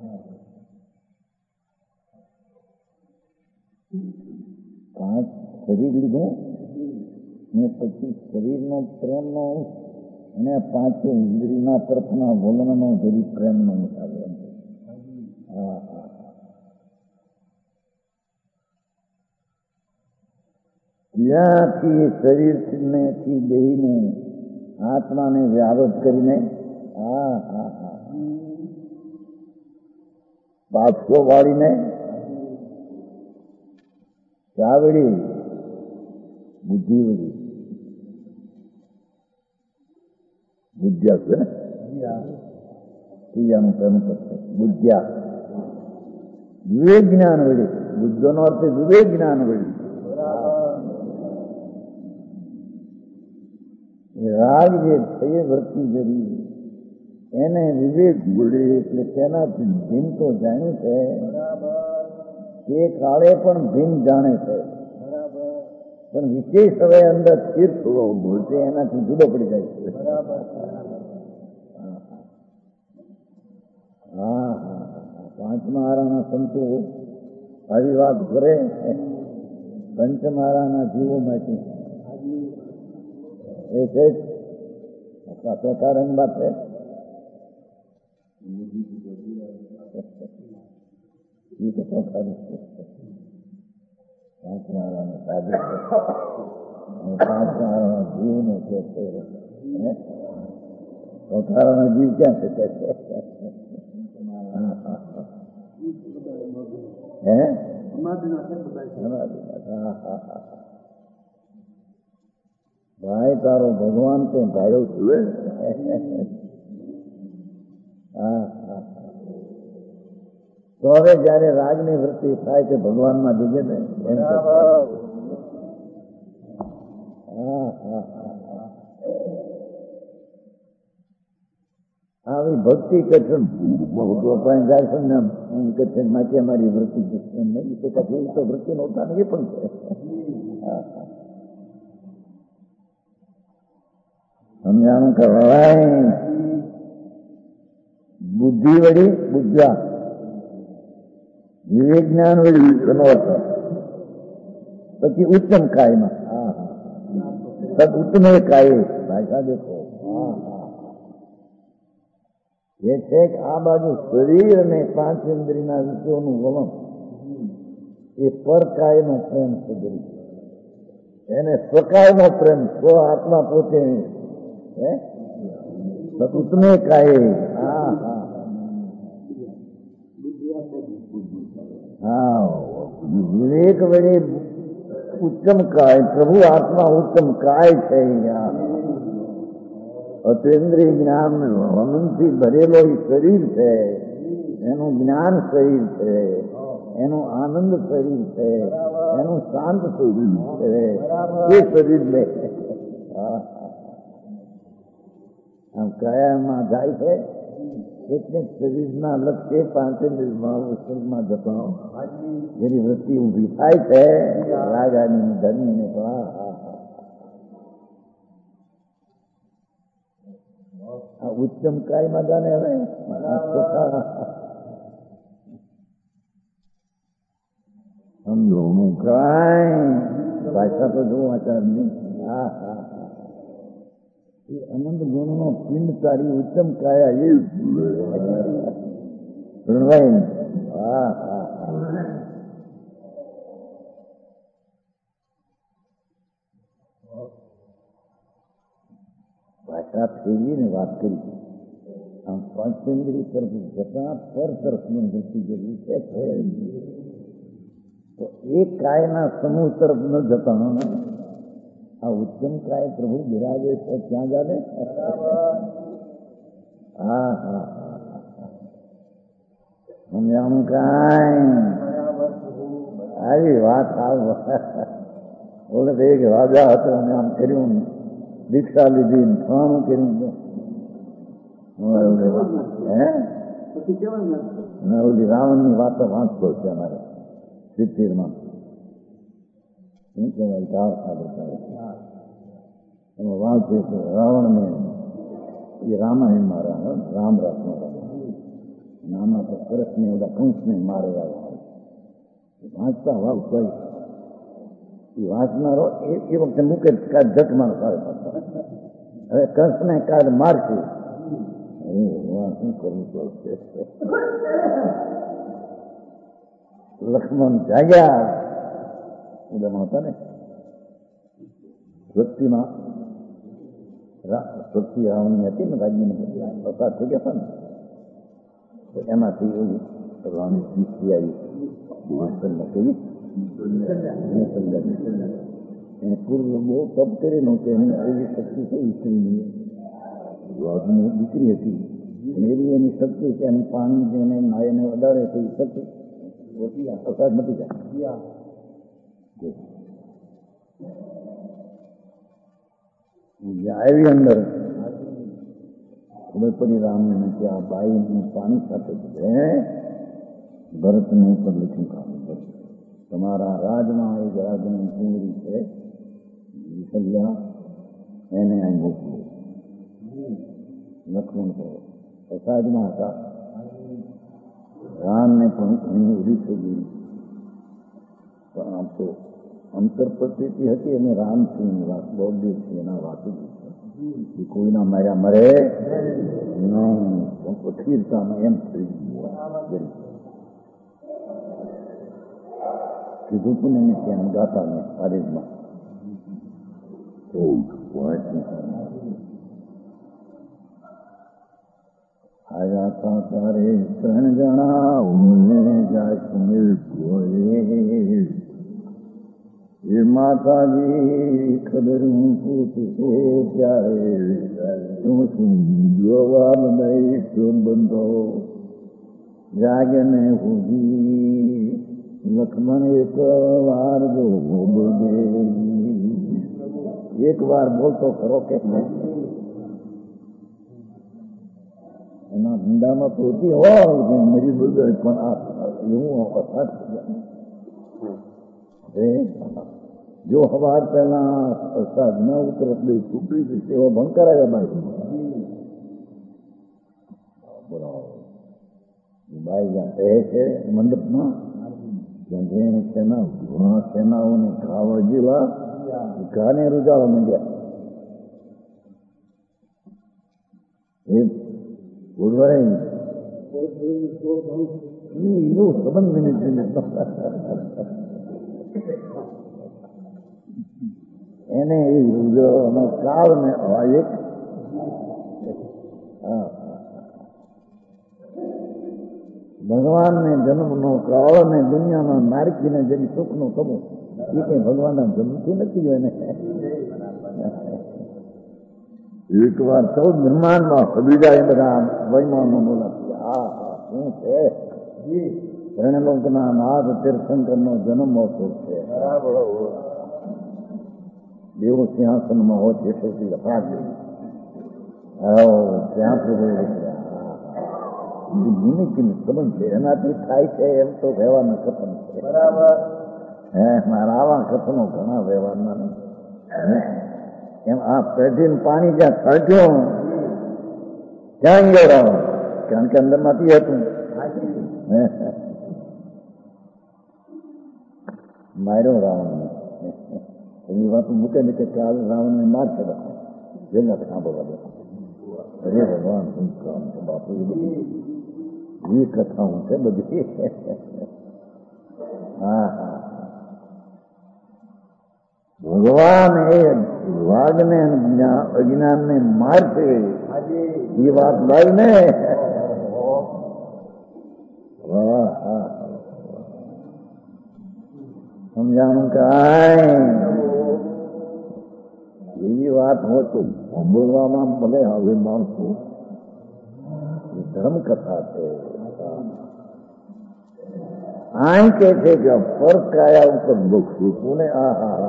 [SPEAKER 3] પાંચ શરીર લીધું ને પછી શરીરનો પ્રેમનો અને પાંચે ઇન્દ્રિયના તરફના વલણનો જરી પ્રેમનો મુકાબલો. હા હા ત્યાંથી શરીરને થી દેહીને આત્માને વ્યાવૃત કરીને હા હા હા પાછો વાળીને ચાવડી બુદ્ધિવડી બુદ્ધ્યા છે ત્રીજાનું કર્મ કરશે બુદ્ધ્યા વિવેક જ્ઞાન વળી. બુદ્ધોનો અર્થ વિવેક જ્ઞાન વળી. રાગ જે છે એ વૃત્તિ જરી એને વિવેક વળે એટલે તેનાથી ભીમ તો જાણ્યું છે એ કાળે પણ ભીમ જાણે છે પણ વિશેષ હવે અંદર સ્થિર થવો ભૂલશે એનાથી જુદો પડી જાય છે. હા હા પાંચમહારાના સંતો આવી વાત કરે પંચમહારાના જીવોમાંથી એ છે પ્રકારની વાત છે. પાંચમહારાના સાધુ પાંચમહારાના જીવને કે છે ચોથારાના જીવ ક્યાં છે કે છે હે ભાઈ તારો ભગવાન તે ભાડ્યો જુએ. હા હા તો હવે જયારે રાગની વૃત્તિ થાય તે ભગવાનમાં જજે ને એમ. હા હા આવી ભક્તિ કરશે ગોપાલ જાય છે ને એમ કરશે માટે અમારી વૃત્તિ નહીં તો પછી તો વૃત્તિ નહોતા ને એ પણ છે. સમજાણું કરવાય બુદ્ધિ વળી બુદ્ધ્યા વિવેક જ્ઞાન વળી એનો અર્થ પછી ઉત્તમ કાયમાં હા હા ઉત્તમ કાય ભાષા દેખો હા હા એ છે કે આ બાજુ શરીર અને પાંચ ઇન્દ્રિયના વિષયોનું વલણ એ પરકાયનો પ્રેમ સુધરી એને સ્વકાયનો પ્રેમ સ્વ આત્મા પોતે હે ઉત્તમે કાય હા હા હા વિવેક વડે ઉત્તમ કાય પ્રભુ આત્મા ઉત્તમ કાય છે. અતેન્દ્રિય જ્ઞાન હમનથી ભરેલો એ શરીર છે એનું જ્ઞાન શરીર છે એનું આનંદ શરીર છે એનું શાંત શરીર છે એ શરીરને આમ કયામાં જાય છે એટલે શરીરના લક્ષ્ય પાંચેન્દ્રિયમાં ઉત્સવમાં જતો જેની વૃત્તિ ઊભી થાય છે રાગાની ધર્મીને પણ આ ઉત્તમ કાયમાં જાણે હવે સમજો હું કાય ભાષા તો જોવું આચારની હા હા એ અનંત ગુણનો પિંડ તારી ઉત્તમ કાયા એ હા હા ભાષા ફેરવીને વાત કરી. આમ પાંચેન્દ્રિય તરફ જતા પર તરફનું વૃત્તિ જેવી છે. તો એક કાયના સમૂહ તરફ ન જતા આ ઉત્તમ કાય પ્રભુ બિરાજે છે ત્યાં જાને. હા હા સમજાણું કાંઈ આવી વાત આવ બોલે એક રાજા હતો અને આમ કર્યું, દીક્ષા લીધી ફાણું કર્યું. હે ઓલી રાવણની વાતો વાંચતો છે અમારે સિત્તેરમાં. શું કહેવાય ચાર સાગર એમાં વાંચે છે રાવણને. એ રામાયણમાં રામ રાસમાં નામાં તો કૃષ્ણ બધા કંસને મારે આવ્યા વાંચતા વાવ કઈ એ વાંચનારો એ વખતે મૂકે કાદ જટમાં સારે હવે કંસને કાદ મારશે. શું કરવું પડશે? લક્ષ્મણ જાગ્યા ઉદામાં હતા ને વૃત્તિમાં વૃત્તિ રાવણની હતી ને રાજ્યની પસાર થઈ ગયા હતા ને તો એમાંથી એવી રાણી દૃષ્ટિ આવી કેવી એને પૂર્વ બહુ તપ કરેલો કે એને એવી શક્તિ છે સ્ત્રીની દીકરી હતી એવી એની શક્તિ છે એનું પાણી જેને નાયને વધારે તો એ શક્તિ પ્રસાદ મટી જાય. આવી અંદર ખબર પડી રામને કે આ બાઈનું પાણી સાથે ભરતને ઉપર લખ્યું કાઢવું પડશે. તમારા રાજમાં એક રાજની કુંવરી છે વિસલ્યા, એને અહીં મોકલો. લક્ષ્મણ તો પ્રસાદમાં હતા. રામને પણ ઘણી ઉડી થઈ ગઈ પણ આમ તો અંતર પ્રતિતિ હતી અને રામસિંહની વાત બૌદ્ધિક છે એના વાત એ કોઈના માર્યા મરે નહીં. સ્થિરતામાં એમ થઈ ગયું કીધું તું ને ત્યાં ગાતા ને આરેજમાં આવ્યા હતા ત્યારે ત્રણ જણા ઉમને જાય સુમિલ એ માતાજી ખબર હું પૂછશે ત્યારે શું શું જોવા નહીં શું બંધો જાગે ને પૂજી લક્ષ્મણ એક વાર જો બોલે એક વાર બોલતો ખરો કે એના ઊંડામાં પોતી હોય મરી બોલ પણ આ એવું જો હવાર પહેલા પ્રસાદ ન ઉતરે એટલે છૂટી જશે એવો ભંગ કરાવ્યા બાઈ બાઈ જ્યાં કહે છે મંડપમાં જેને સેના ઘણા સેનાઓને ખાવા જેવા ઘાને રૂજાવા માંડ્યા. એ બોલવાય એનું સંબંધ નહીં. એને એ રૂજાવાનો કાળ ને એક ભગવાનને જન્મનો કાળ ને દુનિયાના નારકીને જેની સુખનો કમો એ કઈ ભગવાનના જન્મથી નથી એને. એક વાર ચૌદ બ્રહ્માંડમાં બીજા એ બધા વૈમાનો બોલા આ શું છે ત્રણલોકના નાથ તીર્થંકરનો જન્મ મહોત્સવ છે. દેવો સિંહાસનમાં હોય જેટલી અપરાધ ત્યાં પ્રભુ નિમિત્તની સંબંધ છે એનાથી થાય છે એમ તો વ્યવહારના કથન છે. હે મારા આવા કથનો ઘણા વ્યવહારના નહીં. એમ આ પેઢીનું પાણી જ્યાં કાઢ્યું ત્યાં ગયો કારણ કે અંદરમાંથી હતું માર્યો રાવણને. એની વાત મૂકે ને કે કાલ રાવણને માર છે જેના સાંભળવા દે. અરે ભગવાન શું કામ છે બાપુ એ બધી એ કથાઓ છે બધી. હા હા ભગવાન એ વાઘને અજ્ઞાનને મારશે એ વાત લાવી ને. સમજાણું કાંઈ એવી વાત હોય તો સાંભળવામાં ભલે હવે માણસો ધર્મ કથા છે. આમ કે છે કે પર કાયા ઉપર બક્ષું કોને આ હા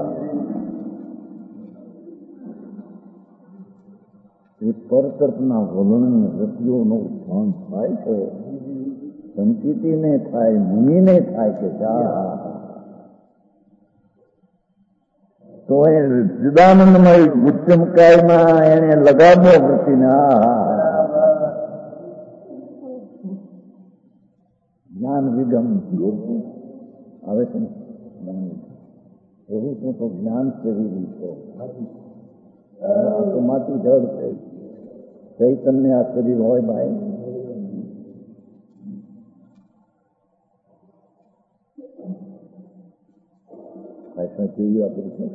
[SPEAKER 3] એ પરતર્પના વલણની રતિઓનો ઉત્થાન થાય છે. સંકિતિને થાય, મુનિને થાય કે તો એ સદાનંદમય ઉચ્ચમ કાયમાં એને લગાડવો વૃત્તિને. જ્ઞાન વિગમ આવે છે ને એવું શું તો જ્ઞાન શરીર છે તો માટી જળ છે. ચૈતન્ય આ શરીર હોય ભાઈ. કેવી વાપરી છે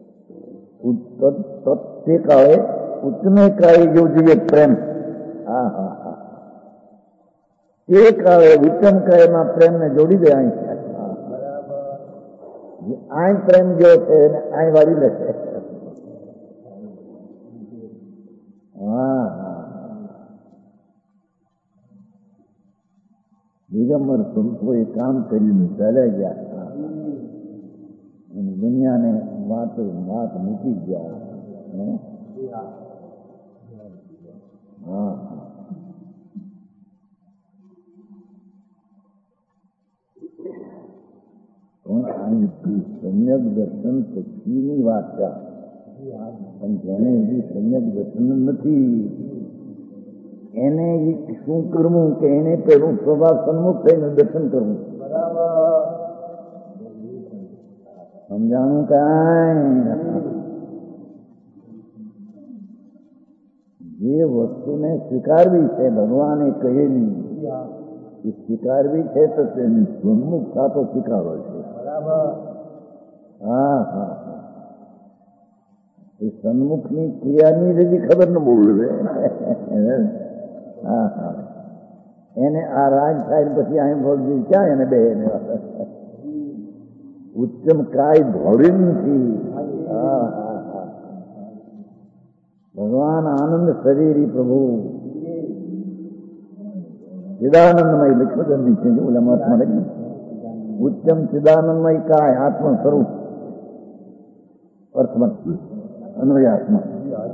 [SPEAKER 3] તે કાળે ઉચ્ચને કાળે જેવું જોઈએ પ્રેમ. હા હા હા તે કાળે ઉચ્ચમ કાળમાં પ્રેમને જોડી દે. અહીં આઈ પ્રેમ જેવો છે એને આઈ વાળી લેશે. હા હા દિગંબર સંતોએ કામ કર્યું ચાલ્યા ગયા અને દુનિયાને વાત વાત મૂકી ગયા. હા પણ અહીં સમ્યક દર્શન પછીની વાત છે. પણ જેને હજી સમ્યક દર્શન નથી એને શું કરવું કે એને પેલું સ્વભાવ સન્મુખ થઈને દર્શન કરવું. સમજાણું કાંઈ જે વસ્તુને સ્વીકારવી છે ભગવાને કહેલી એ સ્વીકારવી છે તો તેની સન્મુખ થતો સ્વીકારો છે. હા હા એ સન્મુખની ક્રિયાની હજી ખબર ન બોલવે. હા હા એને આ રાજ થાય પછી અહીં ભોગવી ક્યાં એને બે એને ઉચ્ચમ કાય ભોળી નથી. હા હા હા ભગવાન આનંદ શરીરી પ્રભુ ચિદાનંદમય લક્ષ્મણની છે. ઓલા મહાત્મા લખ્યું ઉચ્ચમ ચિદાનંદમય કાય આત્મ સ્વરૂપ અર્થમાં અન્વયાત્મા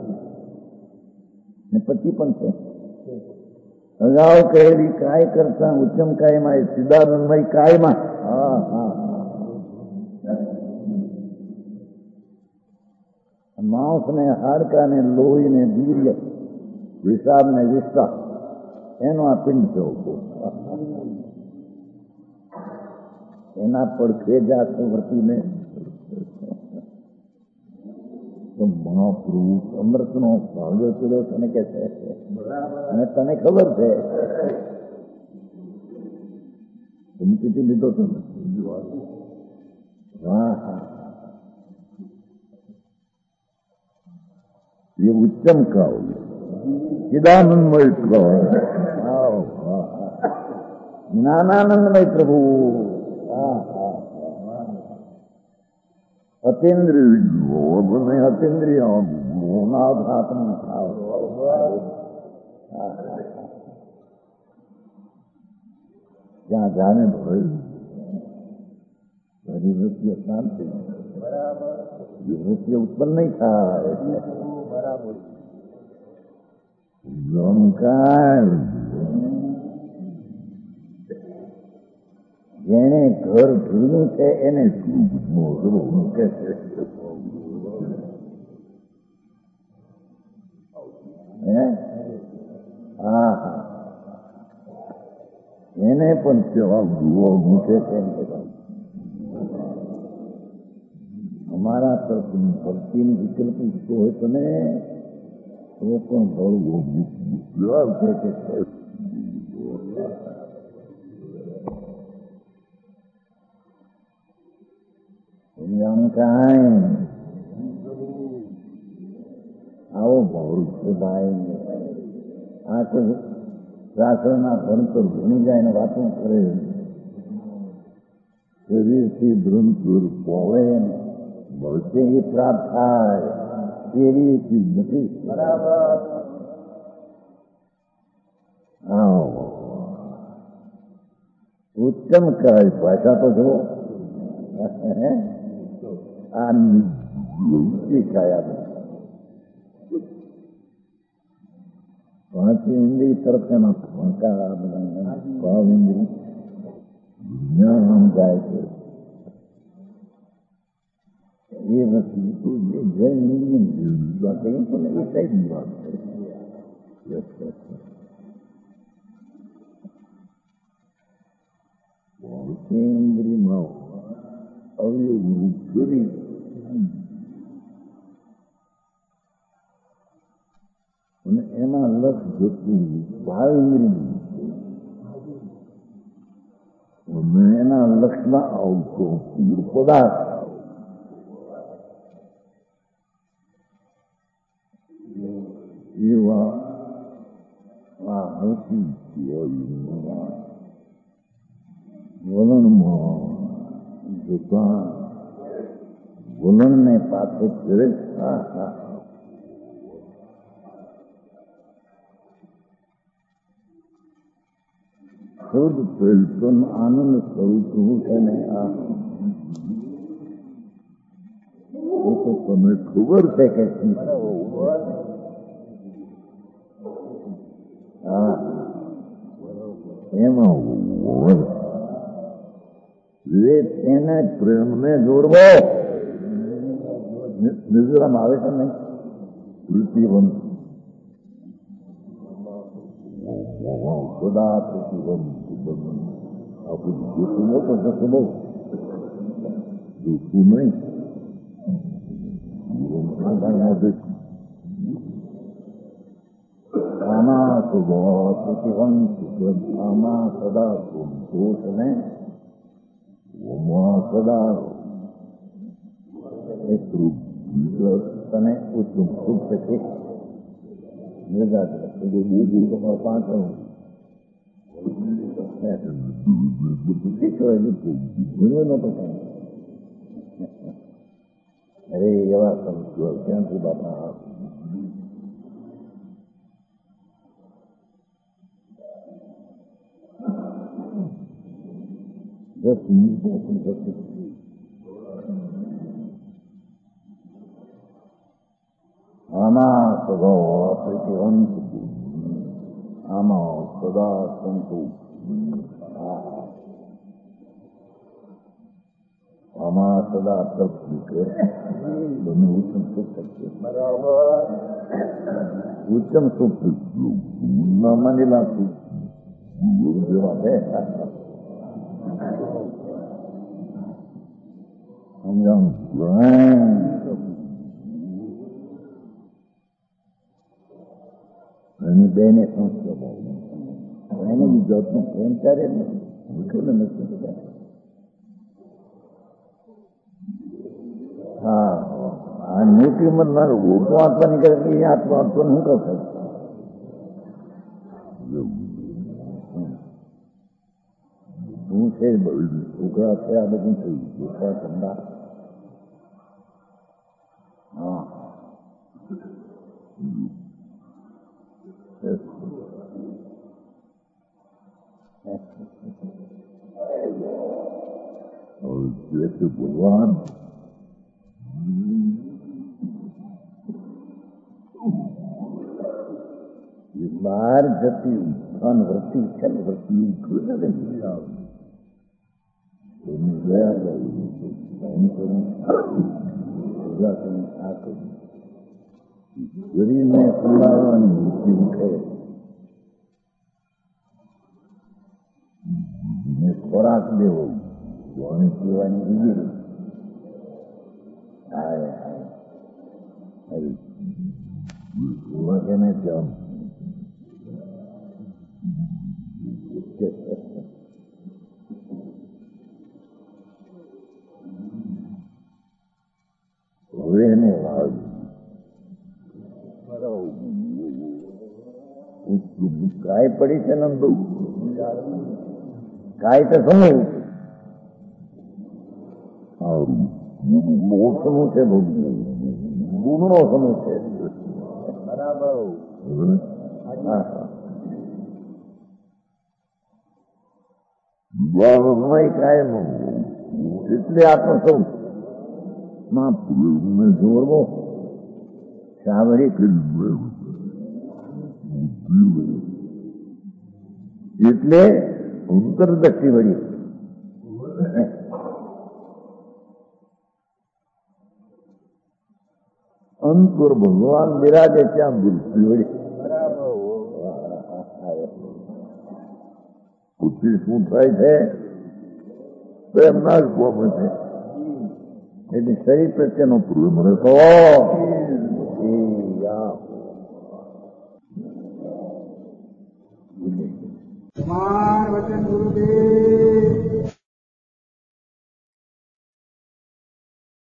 [SPEAKER 3] ને પછી પણ છે અગાઉ કહેલી કાય કરતા ઉચ્ચમ કાયમાં એ ચિદાનંદમય કાયમાં. હા હા માંસ ને હાડકા ને લોહી ને વીર્ય વિષાદ ને વિષા એનો આ પિંડ છે. એના પડખે જાત વર્તીને મહાપ્રભુ અમૃતનો ભાગ્ય કર્યો તને કે છે અને તને ખબર છે ધમકીથી લીધો તમે. હા હા ये उच्चम काव्य चिदानंदमय काव्य ज्ञानानंदमय प्रभु. अतीन्द्रिय अतीन्द्रिय गुणात्मा ત્યાં જાણે ભય તારી વૃત્તિ શાંતિ વૃત્તિ ઉત્પન્ન નહીં થાય. જેને ઘર ભૂલું છે એને મૂકે છે. હા હા એને પણ સેવા ગુઓ મૂકે છે. અમારા ભક્તિની વિકલ્પ ઈચ્છતો હોય તો ને તો પણ ભળવો છે કે સમજાણું કાંઈ और सुधाएंगे आ तो શાસ્ત્રના ભણતર ભણી જાય ને વાતો કરે શરીરથી ભ્રમસુર પોવે ભળશે એ પ્રાપ્ત થાય એ રીતથી નથી બરાબર. ઉત્તમ કરાય ભાષા તો જો આ ખાયા પાંચ ઇન્દ્રિય તરફ એના ભણકા બધા ભાવ ઇન્દ્રિય જ્ઞાન આમ જાય છે એ નથી જૈન ઇન્દ્રિય વાત કહીએ તો એ ટાઈપની વાત છે. પાંચેન્દ્રિયમાં અવયવ શરીર અને એના લક્ષ જતું ભાવ ઇન્દ્રિય અને એના લક્ષમાં આવતો પદાર્થ એવા આ હલકી વલણમાં જતા વલણને પાછું ફેરે હા હા શુદ્ધ પેલ્ટન આનંદ સ્વરૂપ હું છે ને આ એ તો તમને ખબર છે કે હા એમાં તેને પ્રેમને જોડવો નિજરામાં આવે છે નહીં વૃત્તિવંત સદા પ્રતિબંધ આપણું જોતું મોટો જતું બહુ જોતું નહીં આમાં સદા પ્રતિબંધ આમાં સદા સંતોષ ને ઓમાં સદા એટલું તને ઉત્તમ સુખ છે નિર્ધાર પાંચ અરે એવા સમજો ક્યાંથી બાપા દસ મિનિટો પણ જતી આમાં સદા પ્રતિવંત આમાં સદા સંતોષ આમાં સદા તત્વ બને ઉત્તમ સુખ થશે બરાબર. ઉત્તમ સુખ ન માનેલા સુખ જેવા છે સમજાવું એની બેને સંસ્કાર એને જાતનું પ્રેમ કરે ને નથી. હા આ મોટી ઉંમરના ઓછું આત્માની કરે એ આત્મા આત્માને શું કહે શું છે છોકરા છે આ બધું થયું છોકરા ઠંડા હા ભગવાન બહાર જતી ઉત્થાન વૃત્તિ છે ને વૃત્તિ ઉઠે ગયા આ કર્યું શરીરને સંભાળવાની વૃત્તિ ઉઠે ને ખોરાક દેવો પાણી પીવાની બીજી હાય હાય એને જામ હવે એને વાવ ગાય પડી છે નંદુ, ગાય તો સમૂહ મૂળ સમૂહ છે, ગુણનો સમૂહ છે. બરાબર. કાયમ એટલે આત્મસૌ માં જોડવો સાવરી એટલે અંતરદૃષ્ટિ વળી અંતર ભગવાન બિરાજે ત્યાં દૃષ્ટિ વળી. પછી શું થાય છે? પ્રેમના જ કોમ છે. એટલે શરીર પ્રત્યેનો પ્રેમ રહેતો
[SPEAKER 4] કુમાર વચન ગુરુદેવ